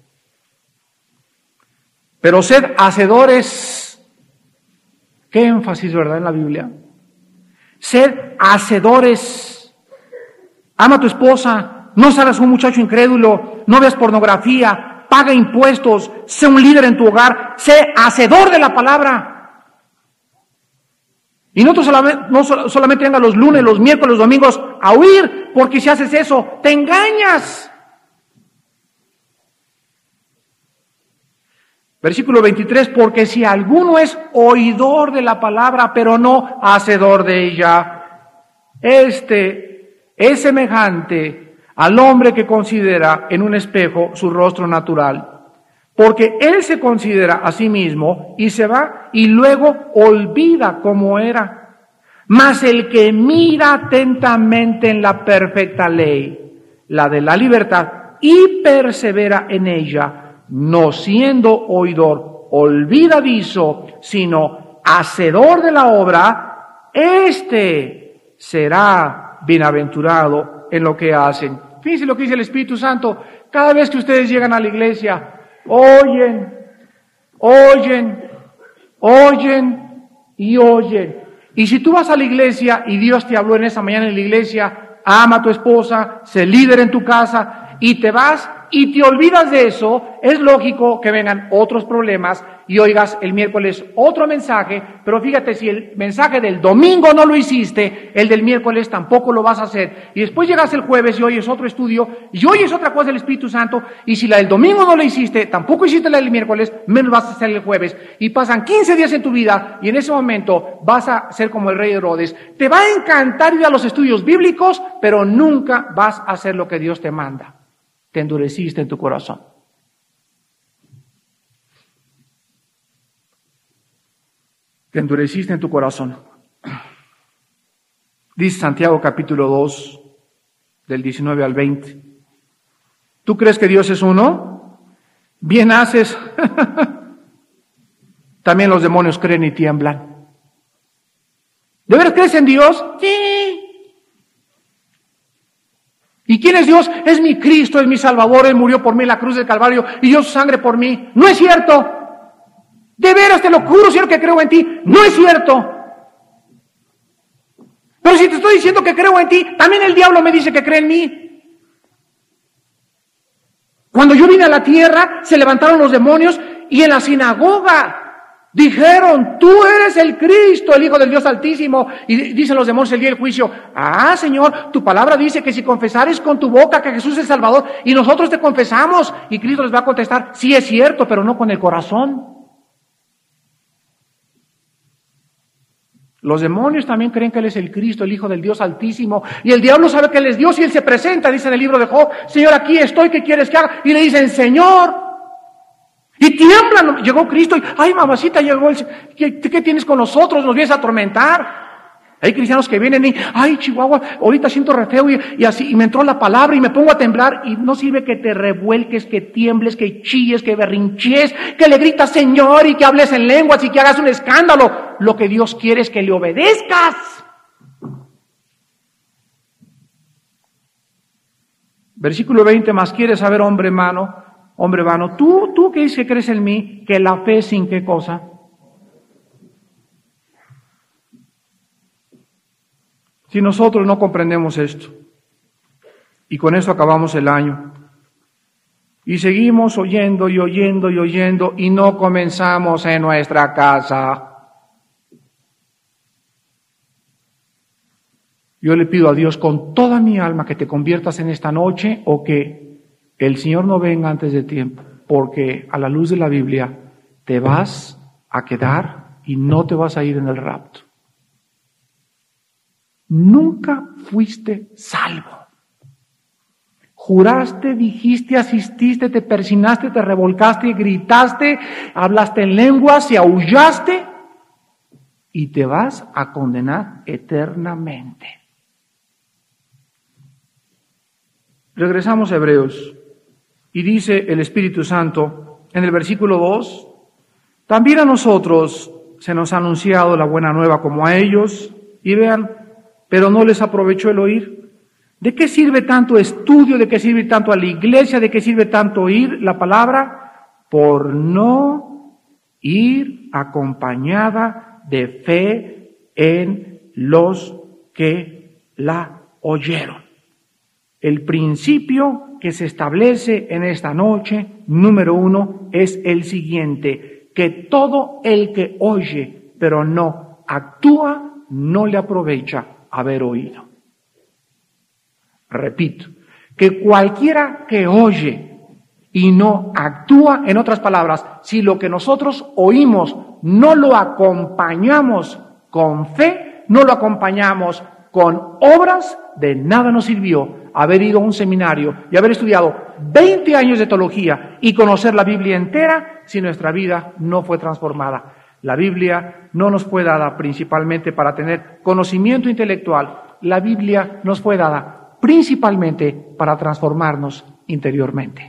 Pero sed hacedores. Qué énfasis, ¿verdad?, en la Biblia. Sed hacedores. Ama a tu esposa, no seas un muchacho incrédulo, no veas pornografía, paga impuestos, sé un líder en tu hogar, sé hacedor de la palabra. Y no solamente venga los lunes, los miércoles, los domingos a oír, porque si haces eso, te engañas. Versículo 23, porque si alguno es oidor de la palabra, pero no hacedor de ella, este es semejante al hombre que considera en un espejo su rostro natural, porque él se considera a sí mismo y se va y luego olvida cómo era. Mas el que mira atentamente en la perfecta ley, la de la libertad, y persevera en ella, no siendo oidor olvidadizo, sino hacedor de la obra, éste será bienaventurado en lo que hacen. Fíjense lo que dice el Espíritu Santo. Cada vez que ustedes llegan a la iglesia, oyen y oyen. Y si tú vas a la iglesia y Dios te habló en esa mañana en la iglesia, ama a tu esposa, sé líder en tu casa, y te vas y te olvidas de eso, es lógico que vengan otros problemas y oigas el miércoles otro mensaje, pero fíjate, si el mensaje del domingo no lo hiciste, el del miércoles tampoco lo vas a hacer, y después llegas el jueves y oyes otro estudio, y oyes otra cosa del Espíritu Santo, y si la del domingo no la hiciste, tampoco hiciste la del miércoles, menos vas a hacer el jueves, y pasan 15 días en tu vida, y en ese momento vas a ser como el rey Herodes. Te va a encantar ir a los estudios bíblicos, pero nunca vas a hacer lo que Dios te manda. Te endureciste en tu corazón. Te endureciste en tu corazón. Dice Santiago capítulo 2, del 19 al 20. ¿Tú crees que Dios es uno? Bien haces. También los demonios creen y tiemblan. ¿De veras crees en Dios? Sí. ¿Y quién es Dios? Es mi Cristo, es mi Salvador, Él murió por mí en la cruz del Calvario y dio su sangre por mí. No es cierto. De veras, te lo juro, Señor, que creo en ti. No es cierto. Pero si te estoy diciendo que creo en ti, también el diablo me dice que cree en mí. Cuando yo vine a la tierra, se levantaron los demonios y en la sinagoga dijeron, tú eres el Cristo, el Hijo del Dios Altísimo. Y dicen los demonios el día del juicio, Señor, tu palabra dice que si confesares con tu boca que Jesús es el Salvador, y nosotros te confesamos, y Cristo les va a contestar, sí es cierto, pero no con el corazón. Los demonios también creen que Él es el Cristo, el Hijo del Dios Altísimo, y el diablo sabe que Él es Dios, y Él se presenta, dice en el libro de Job, Señor, aquí estoy, ¿qué quieres que haga? Y le dicen, Señor, y tiemblan. Llegó Cristo y, ay, mamacita, llegó ¿qué tienes con nosotros? Nos vienes a atormentar. Hay cristianos que vienen y, ay, Chihuahua, ahorita siento re feo y así, y me entró la palabra y me pongo a temblar, y no sirve que te revuelques, que tiembles, que chilles, que berrinches, que le gritas Señor y que hables en lenguas y que hagas un escándalo. Lo que Dios quiere es que le obedezcas. Versículo 20, más quieres saber, hombre vano, tú que dices que crees en mí, que la fe sin qué cosa. Si nosotros no comprendemos esto, y con eso acabamos el año, y seguimos oyendo y oyendo y oyendo, y no comenzamos en nuestra casa, yo le pido a Dios con toda mi alma que te conviertas en esta noche, o que el Señor no venga antes de tiempo, porque a la luz de la Biblia te vas a quedar y no te vas a ir en el rapto. Nunca fuiste salvo. Juraste, dijiste, asististe, te persinaste, te revolcaste, gritaste, hablaste en lenguas y aullaste, y te vas a condenar eternamente. Regresamos a Hebreos. Y dice el Espíritu Santo en el versículo 2, también a nosotros se nos ha anunciado la buena nueva como a ellos, y vean, pero no les aprovechó el oír. ¿De qué sirve tanto estudio? ¿De qué sirve tanto a la iglesia? ¿De qué sirve tanto oír la palabra? Por no ir acompañada de fe en los que la oyeron. El principio que se establece en esta noche, número 1, es el siguiente: que todo el que oye, pero no actúa, no le aprovecha haber oído. Repito, que cualquiera que oye y no actúa, en otras palabras, si lo que nosotros oímos no lo acompañamos con fe, no lo acompañamos con obras, de nada nos sirvió haber ido a un seminario y haber estudiado 20 años de teología y conocer la Biblia entera si nuestra vida no fue transformada. La Biblia no nos fue dada principalmente para tener conocimiento intelectual. La Biblia nos fue dada principalmente para transformarnos interiormente.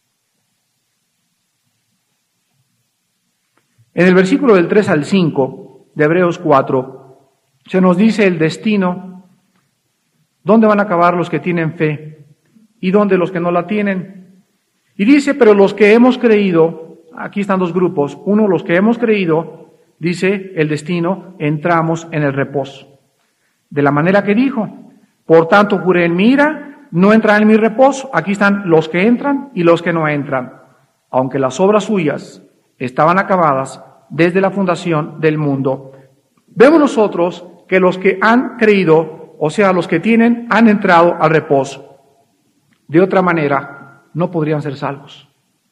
En el versículo del 3 al 5 de Hebreos 4 se nos dice el destino. ¿Dónde van a acabar los que tienen fe? ¿Y dónde los que no la tienen? Y dice, pero los que hemos creído, aquí están dos grupos, uno, los que hemos creído, dice el destino, entramos en el reposo. De la manera que dijo, por tanto juré en mi ira, no entrarán en mi reposo. Aquí están los que entran y los que no entran, aunque las obras suyas estaban acabadas desde la fundación del mundo. Vemos nosotros que los que han creído, o sea, los que tienen, han entrado al reposo. De otra manera, no podrían ser salvos.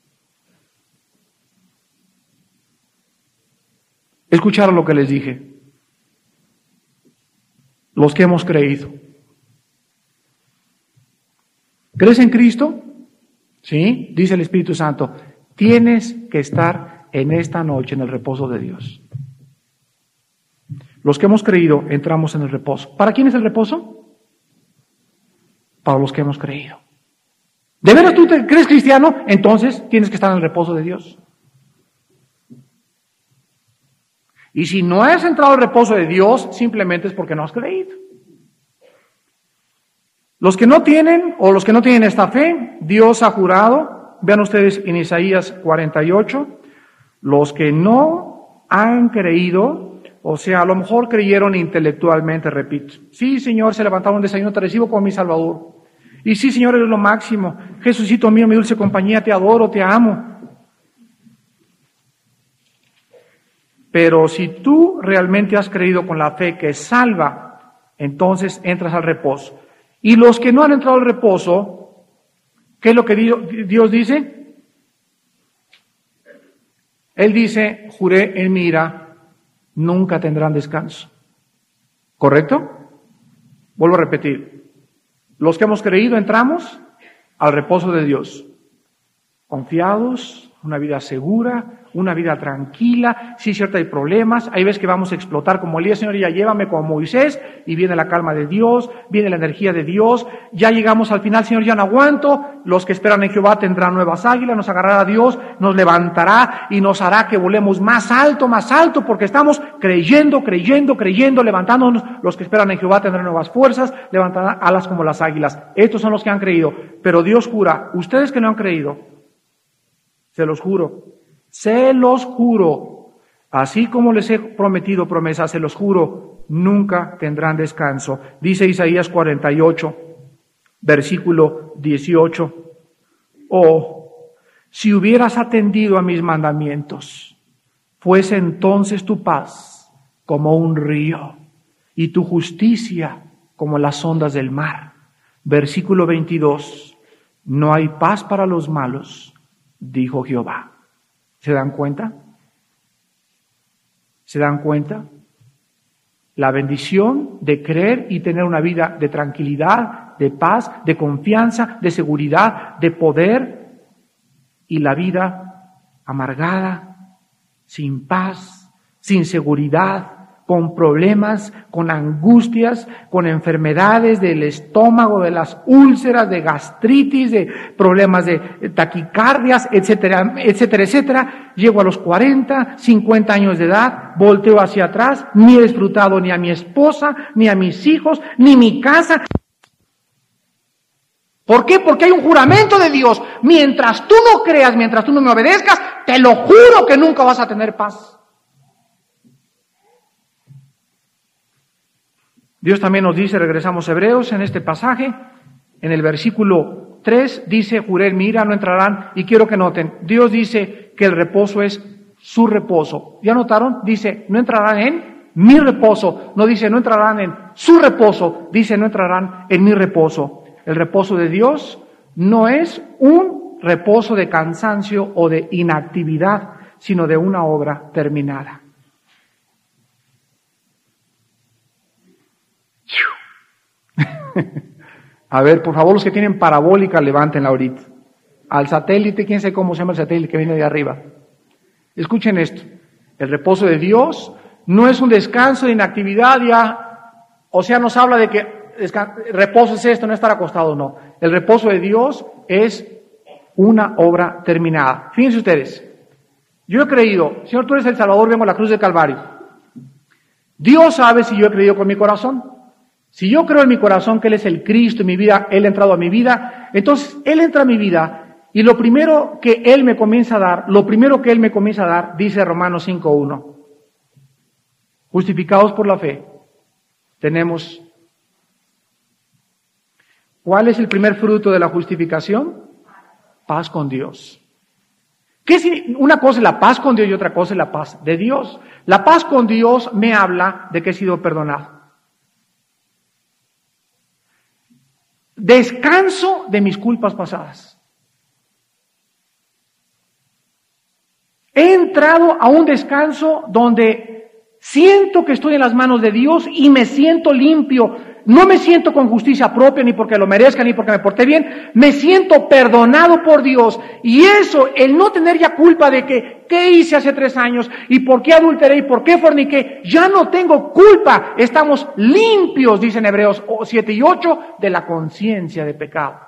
Escucharon lo que les dije. Los que hemos creído. ¿Crees en Cristo? Sí, dice el Espíritu Santo. Tienes que estar en esta noche en el reposo de Dios. Los que hemos creído entramos en el reposo. ¿Para quién es el reposo? Para los que hemos creído. ¿De veras tú te crees cristiano? Entonces tienes que estar en el reposo de Dios. Y si no has entrado al reposo de Dios, simplemente es porque no has creído. Los que no tienen, o los que no tienen esta fe, Dios ha jurado, vean ustedes en Isaías 48, Los que no han creído, o sea, a lo mejor creyeron intelectualmente, repito. Sí, Señor, se levantaron un desayuno, te recibo como mi Salvador. Y sí, Señor, eres lo máximo. Jesucito mío, mi dulce compañía, te adoro, te amo. Pero si tú realmente has creído con la fe que salva, entonces entras al reposo. Y los que no han entrado al reposo, ¿qué es lo que Dios dice? Él dice, juré en mi ira, nunca tendrán descanso. ¿Correcto? Vuelvo a repetir. Los que hemos creído entramos al reposo de Dios. Confiados, una vida segura, una vida tranquila. Sí, cierto, hay problemas. Hay veces que vamos a explotar como Elías, Señor, ya llévame como Moisés. Y viene la calma de Dios, viene la energía de Dios. Ya llegamos al final, Señor, ya no aguanto. Los que esperan en Jehová tendrán nuevas águilas. Nos agarrará Dios, nos levantará y nos hará que volemos más alto, porque estamos creyendo, levantándonos. Los que esperan en Jehová tendrán nuevas fuerzas, levantarán alas como las águilas. Estos son los que han creído. Pero Dios jura, ustedes que no han creído, se los juro, así como les he prometido promesas, se los juro, nunca tendrán descanso. Dice Isaías 48, versículo 18, oh, si hubieras atendido a mis mandamientos, fuese entonces tu paz como un río y tu justicia como las ondas del mar. Versículo 22, no hay paz para los malos, dijo Jehová. ¿Se dan cuenta? ¿Se dan cuenta? La bendición de creer y tener una vida de tranquilidad, de paz, de confianza, de seguridad, de poder, y la vida amargada, sin paz, sin seguridad, con problemas, con angustias, con enfermedades del estómago, de las úlceras, de gastritis, de problemas de taquicardias, etcétera, etcétera, etcétera. Llego a los 40, 50 años de edad, volteo hacia atrás, ni he disfrutado ni a mi esposa, ni a mis hijos, ni mi casa. ¿Por qué? Porque hay un juramento de Dios. Mientras tú no creas, mientras tú no me obedezcas, te lo juro que nunca vas a tener paz. Dios también nos dice, regresamos a Hebreos en este pasaje, en el versículo 3, dice, juré en mi ira, no entrarán, y quiero que noten, Dios dice que el reposo es su reposo. ¿Ya notaron? Dice, no entrarán en mi reposo, no dice, no entrarán en su reposo, dice, no entrarán en mi reposo. El reposo de Dios no es un reposo de cansancio o de inactividad, sino de una obra terminada. A ver, por favor, los que tienen parabólica, levántenla ahorita. Al satélite, quién sabe cómo se llama el satélite que viene de arriba. Escuchen esto. El reposo de Dios no es un descanso de inactividad ya. O sea, nos habla de que reposo es esto, no estar acostado, no. El reposo de Dios es una obra terminada. Fíjense ustedes. Yo he creído, Señor, tú eres el Salvador, vengo a la cruz del Calvario. Dios sabe si yo he creído con mi corazón. Si yo creo en mi corazón que Él es el Cristo en mi vida, Él ha entrado a mi vida, entonces Él entra a mi vida y lo primero que Él me comienza a dar, dice Romanos 5:1, justificados por la fe, tenemos, ¿cuál es el primer fruto de la justificación? Paz con Dios. Una cosa es la paz con Dios y otra cosa es la paz de Dios. La paz con Dios me habla de que he sido perdonado. Descanso de mis culpas pasadas. He entrado a un descanso donde siento que estoy en las manos de Dios y me siento limpio. No me siento con justicia propia, ni porque lo merezca, ni porque me porté bien. Me siento perdonado por Dios. Y eso, el no tener ya culpa de que, ¿qué hice hace 3 años? ¿Y por qué adulteré? ¿Y por qué forniqué? Ya no tengo culpa. Estamos limpios, dicen Hebreos 7 y 8, de la conciencia de pecado.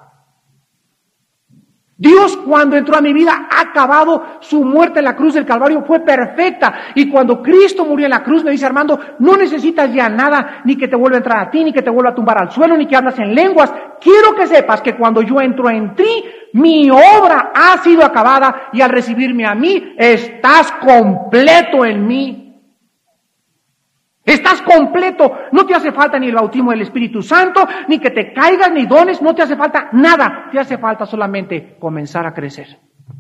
Dios, cuando entró a mi vida, ha acabado su muerte en la cruz del Calvario, fue perfecta. Y cuando Cristo murió en la cruz, me dice Armando, no necesitas ya nada, ni que te vuelva a entrar a ti, ni que te vuelva a tumbar al suelo, ni que hablas en lenguas. Quiero que sepas que cuando yo entro en ti, Mi obra ha sido acabada y al recibirme a mí, estás completo en mí. Estás completo. No te hace falta ni el bautismo del Espíritu Santo, ni que te caigas, ni dones. No te hace falta nada. Te hace falta solamente comenzar a crecer.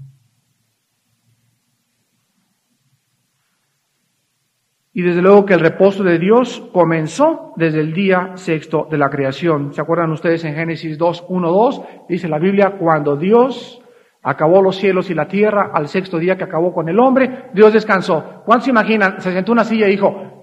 Y desde luego que el reposo de Dios comenzó desde el día sexto de la creación. ¿Se acuerdan ustedes en Génesis 2, 1, 2? Dice la Biblia, cuando Dios acabó los cielos y la tierra, al sexto día que acabó con el hombre, Dios descansó. ¿Cuántos se imaginan? Se sentó en una silla y dijo...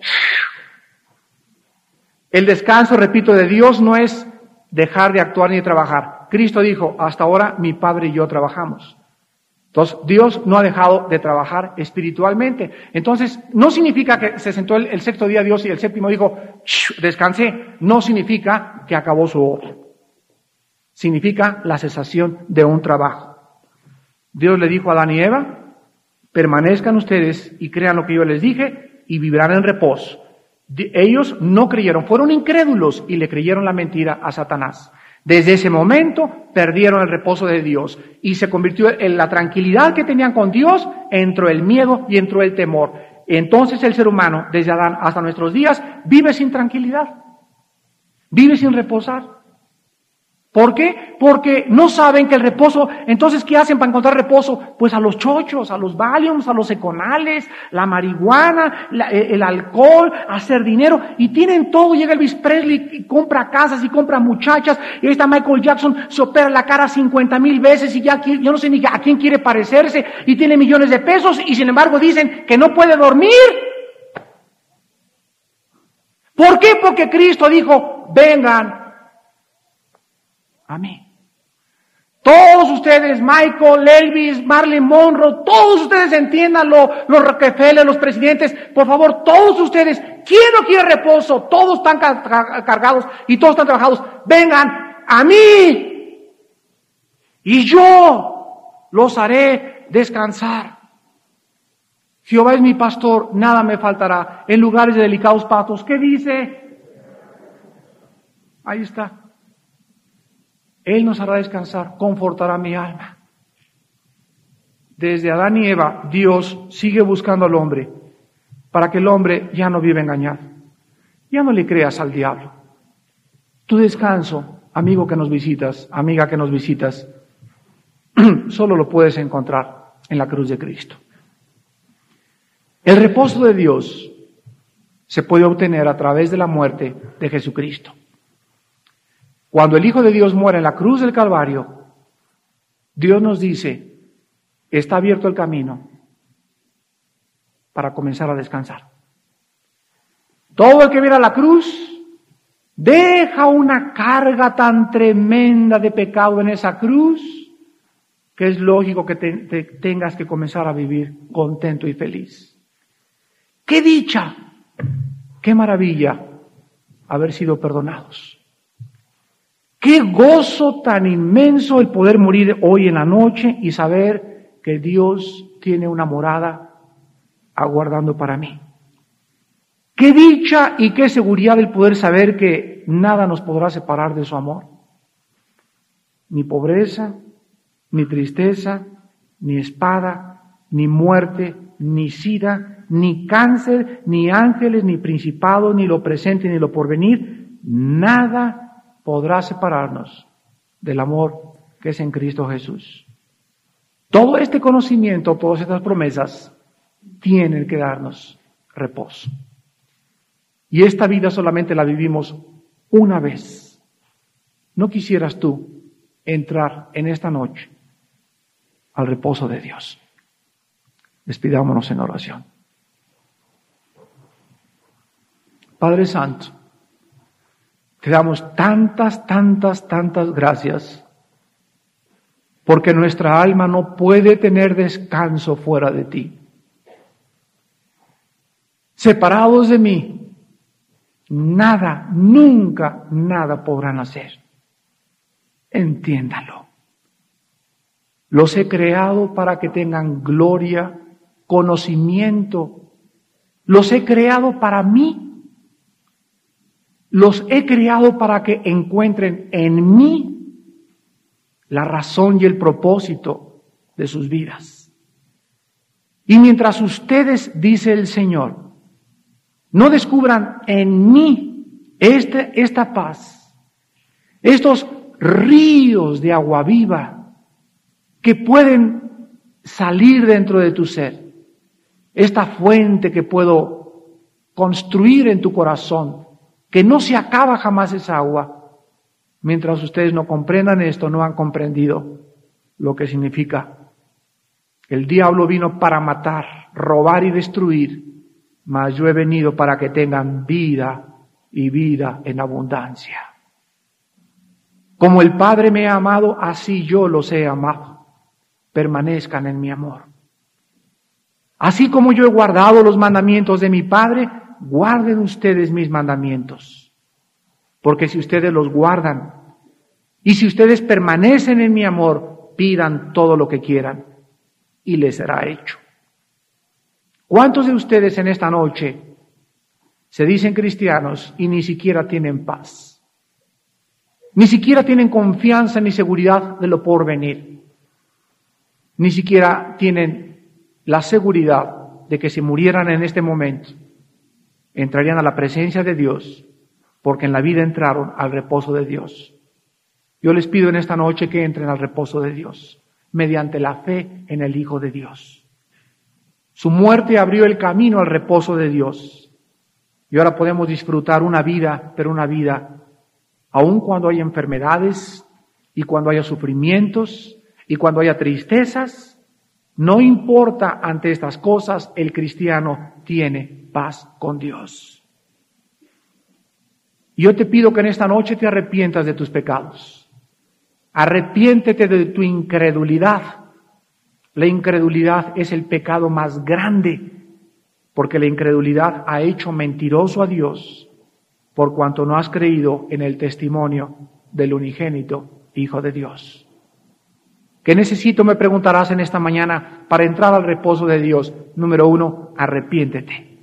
El descanso, repito, de Dios no es dejar de actuar ni de trabajar. Cristo dijo, hasta ahora mi Padre y yo trabajamos. Entonces, Dios no ha dejado de trabajar espiritualmente. Entonces, no significa que se sentó el sexto día Dios y el séptimo dijo, descansé. No significa que acabó su obra. Significa la cesación de un trabajo. Dios le dijo a Adán y Eva, permanezcan ustedes y crean lo que yo les dije y vivirán en reposo. Ellos no creyeron, fueron incrédulos y le creyeron la mentira a Satanás. Desde ese momento perdieron el reposo de Dios y se convirtió en la tranquilidad que tenían con Dios, entró el miedo y entró el temor. Entonces el ser humano, desde Adán hasta nuestros días, vive sin tranquilidad, vive sin reposar. ¿Por qué? Porque no saben que el reposo, entonces ¿qué hacen para encontrar reposo? Pues a los chochos, a los Valiums, a los econales, la marihuana, el alcohol, hacer dinero, y tienen todo. Llega Elvis Presley y compra casas y compra muchachas, y ahí está Michael Jackson, se opera la cara 50,000 veces y ya yo no sé ni a quién quiere parecerse, y tiene millones de pesos, y sin embargo dicen que no puede dormir. ¿Por qué? Porque Cristo dijo, vengan a mí. Todos ustedes, Michael, Elvis, Marilyn Monroe, todos ustedes entiéndanlo, los Rockefeller, los presidentes, por favor, todos ustedes, ¿quién no quiere reposo? Todos están cargados y todos están trabajados. Vengan a mí y yo los haré descansar. Jehová es mi pastor, nada me faltará. En lugares de delicados pastos, ¿qué dice? Ahí está. Él nos hará descansar, confortará mi alma. Desde Adán y Eva, Dios sigue buscando al hombre para que el hombre ya no viva engañado. Ya no le creas al diablo. Tu descanso, amigo que nos visitas, amiga que nos visitas, solo lo puedes encontrar en la cruz de Cristo. El reposo de Dios se puede obtener a través de la muerte de Jesucristo. Cuando el Hijo de Dios muere en la cruz del Calvario, Dios nos dice, está abierto el camino para comenzar a descansar. Todo el que viene a la cruz deja una carga tan tremenda de pecado en esa cruz que es lógico que tengas que comenzar a vivir contento y feliz. ¡Qué dicha! ¡Qué maravilla haber sido perdonados! ¡Qué gozo tan inmenso el poder morir hoy en la noche y saber que Dios tiene una morada aguardando para mí! ¡Qué dicha y qué seguridad el poder saber que nada nos podrá separar de su amor! Ni pobreza, ni tristeza, ni espada, ni muerte, ni sida, ni cáncer, ni ángeles, ni principados, ni lo presente, ni lo porvenir, nada podrá separarnos del amor que es en Cristo Jesús. Todo este conocimiento, todas estas promesas, tienen que darnos reposo. Y esta vida solamente la vivimos una vez. ¿No quisieras tú entrar en esta noche al reposo de Dios? Despidámonos en oración. Padre Santo, te damos tantas gracias, porque nuestra alma no puede tener descanso fuera de ti. Separados de mí, nada, nunca nada podrán hacer. Entiéndalo. Los he creado para que tengan gloria, conocimiento. Los he creado para mí. Los he creado para que encuentren en mí la razón y el propósito de sus vidas. Y mientras ustedes, dice el Señor, no descubran en mí esta paz, estos ríos de agua viva que pueden salir dentro de tu ser, esta fuente que puedo construir en tu corazón, que no se acaba jamás esa agua. Mientras ustedes no comprendan esto, no han comprendido lo que significa. El diablo vino para matar, robar y destruir, mas yo he venido para que tengan vida y vida en abundancia. Como el Padre me ha amado, así yo los he amado. Permanezcan en mi amor. Así como yo he guardado los mandamientos de mi Padre, guarden ustedes mis mandamientos. Porque si ustedes los guardan y si ustedes permanecen en mi amor, pidan todo lo que quieran y les será hecho. ¿Cuántos de ustedes en esta noche se dicen cristianos y ni siquiera tienen paz? Ni siquiera tienen confianza ni seguridad de lo porvenir. Ni siquiera tienen la seguridad de que si murieran en este momento, entrarían a la presencia de Dios, porque en la vida entraron al reposo de Dios. Yo les pido en esta noche que entren al reposo de Dios, mediante la fe en el Hijo de Dios. Su muerte abrió el camino al reposo de Dios. Y ahora podemos disfrutar una vida, pero una vida, aun cuando haya enfermedades, y cuando haya sufrimientos, y cuando haya tristezas, no importa ante estas cosas, el cristiano tiene paz con Dios. Yo te pido que en esta noche te arrepientas de tus pecados. Arrepiéntete de tu incredulidad. La incredulidad es el pecado más grande, porque la incredulidad ha hecho mentiroso a Dios, por cuanto no has creído en el testimonio del unigénito Hijo de Dios. ¿Qué necesito, me preguntarás en esta mañana, para entrar al reposo de Dios? Número 1, arrepiéntete.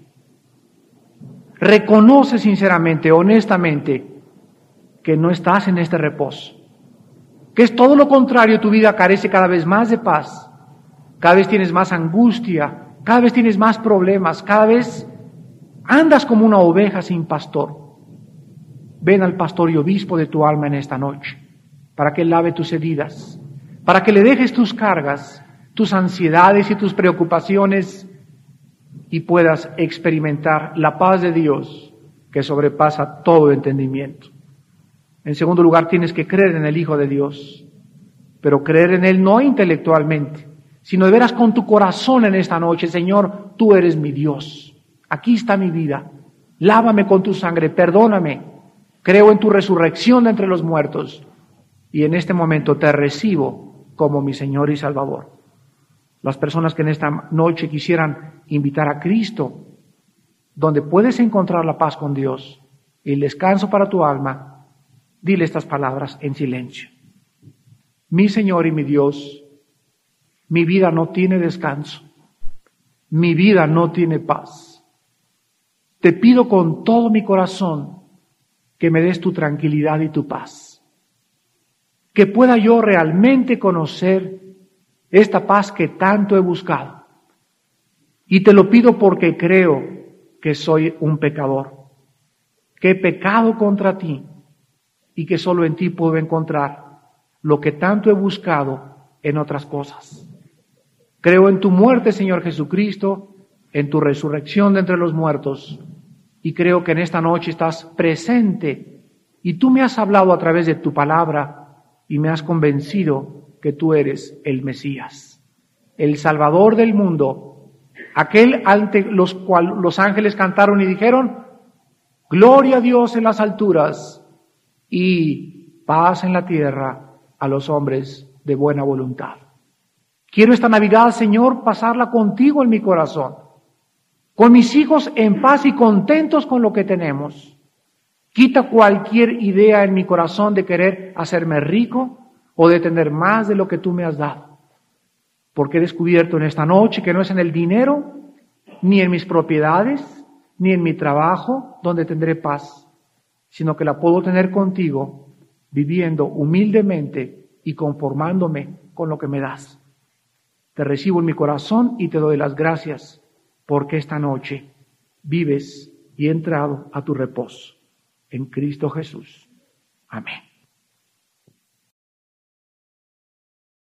Reconoce sinceramente, honestamente, que no estás en este reposo, que es todo lo contrario, tu vida carece cada vez más de paz. Cada vez tienes más angustia, cada vez tienes más problemas, cada vez andas como una oveja sin pastor. Ven al pastor y obispo de tu alma en esta noche, para que él lave tus heridas, para que le dejes tus cargas, tus ansiedades y tus preocupaciones y puedas experimentar la paz de Dios que sobrepasa todo entendimiento. En segundo lugar, tienes que creer en el Hijo de Dios, pero creer en Él no intelectualmente, sino de veras con tu corazón en esta noche. Señor, tú eres mi Dios. Aquí está mi vida. Lávame con tu sangre, perdóname. Creo en tu resurrección de entre los muertos. Y en este momento te recibo como mi Señor y Salvador. Las personas que en esta noche quisieran invitar a Cristo, donde puedes encontrar la paz con Dios y el descanso para tu alma, dile estas palabras en silencio. Mi Señor y mi Dios, mi vida no tiene descanso. Mi vida no tiene paz. Te pido con todo mi corazón que me des tu tranquilidad y tu paz. Que pueda yo realmente conocer esta paz que tanto he buscado. Y te lo pido porque creo que soy un pecador, que he pecado contra ti y que solo en ti puedo encontrar lo que tanto he buscado en otras cosas. Creo en tu muerte, Señor Jesucristo, en tu resurrección de entre los muertos, y creo que en esta noche estás presente y tú me has hablado a través de tu palabra y me has convencido que tú eres el Mesías, el Salvador del mundo, aquel ante los cual los ángeles cantaron y dijeron: gloria a Dios en las alturas y paz en la tierra a los hombres de buena voluntad. Quiero esta Navidad, Señor, pasarla contigo en mi corazón, con mis hijos en paz y contentos con lo que tenemos. Quita cualquier idea en mi corazón de querer hacerme rico o de tener más de lo que tú me has dado. Porque he descubierto en esta noche que no es en el dinero, ni en mis propiedades, ni en mi trabajo donde tendré paz, sino que la puedo tener contigo, viviendo humildemente y conformándome con lo que me das. Te recibo en mi corazón y te doy las gracias porque esta noche vives y he entrado a tu reposo. En Cristo Jesús. Amén.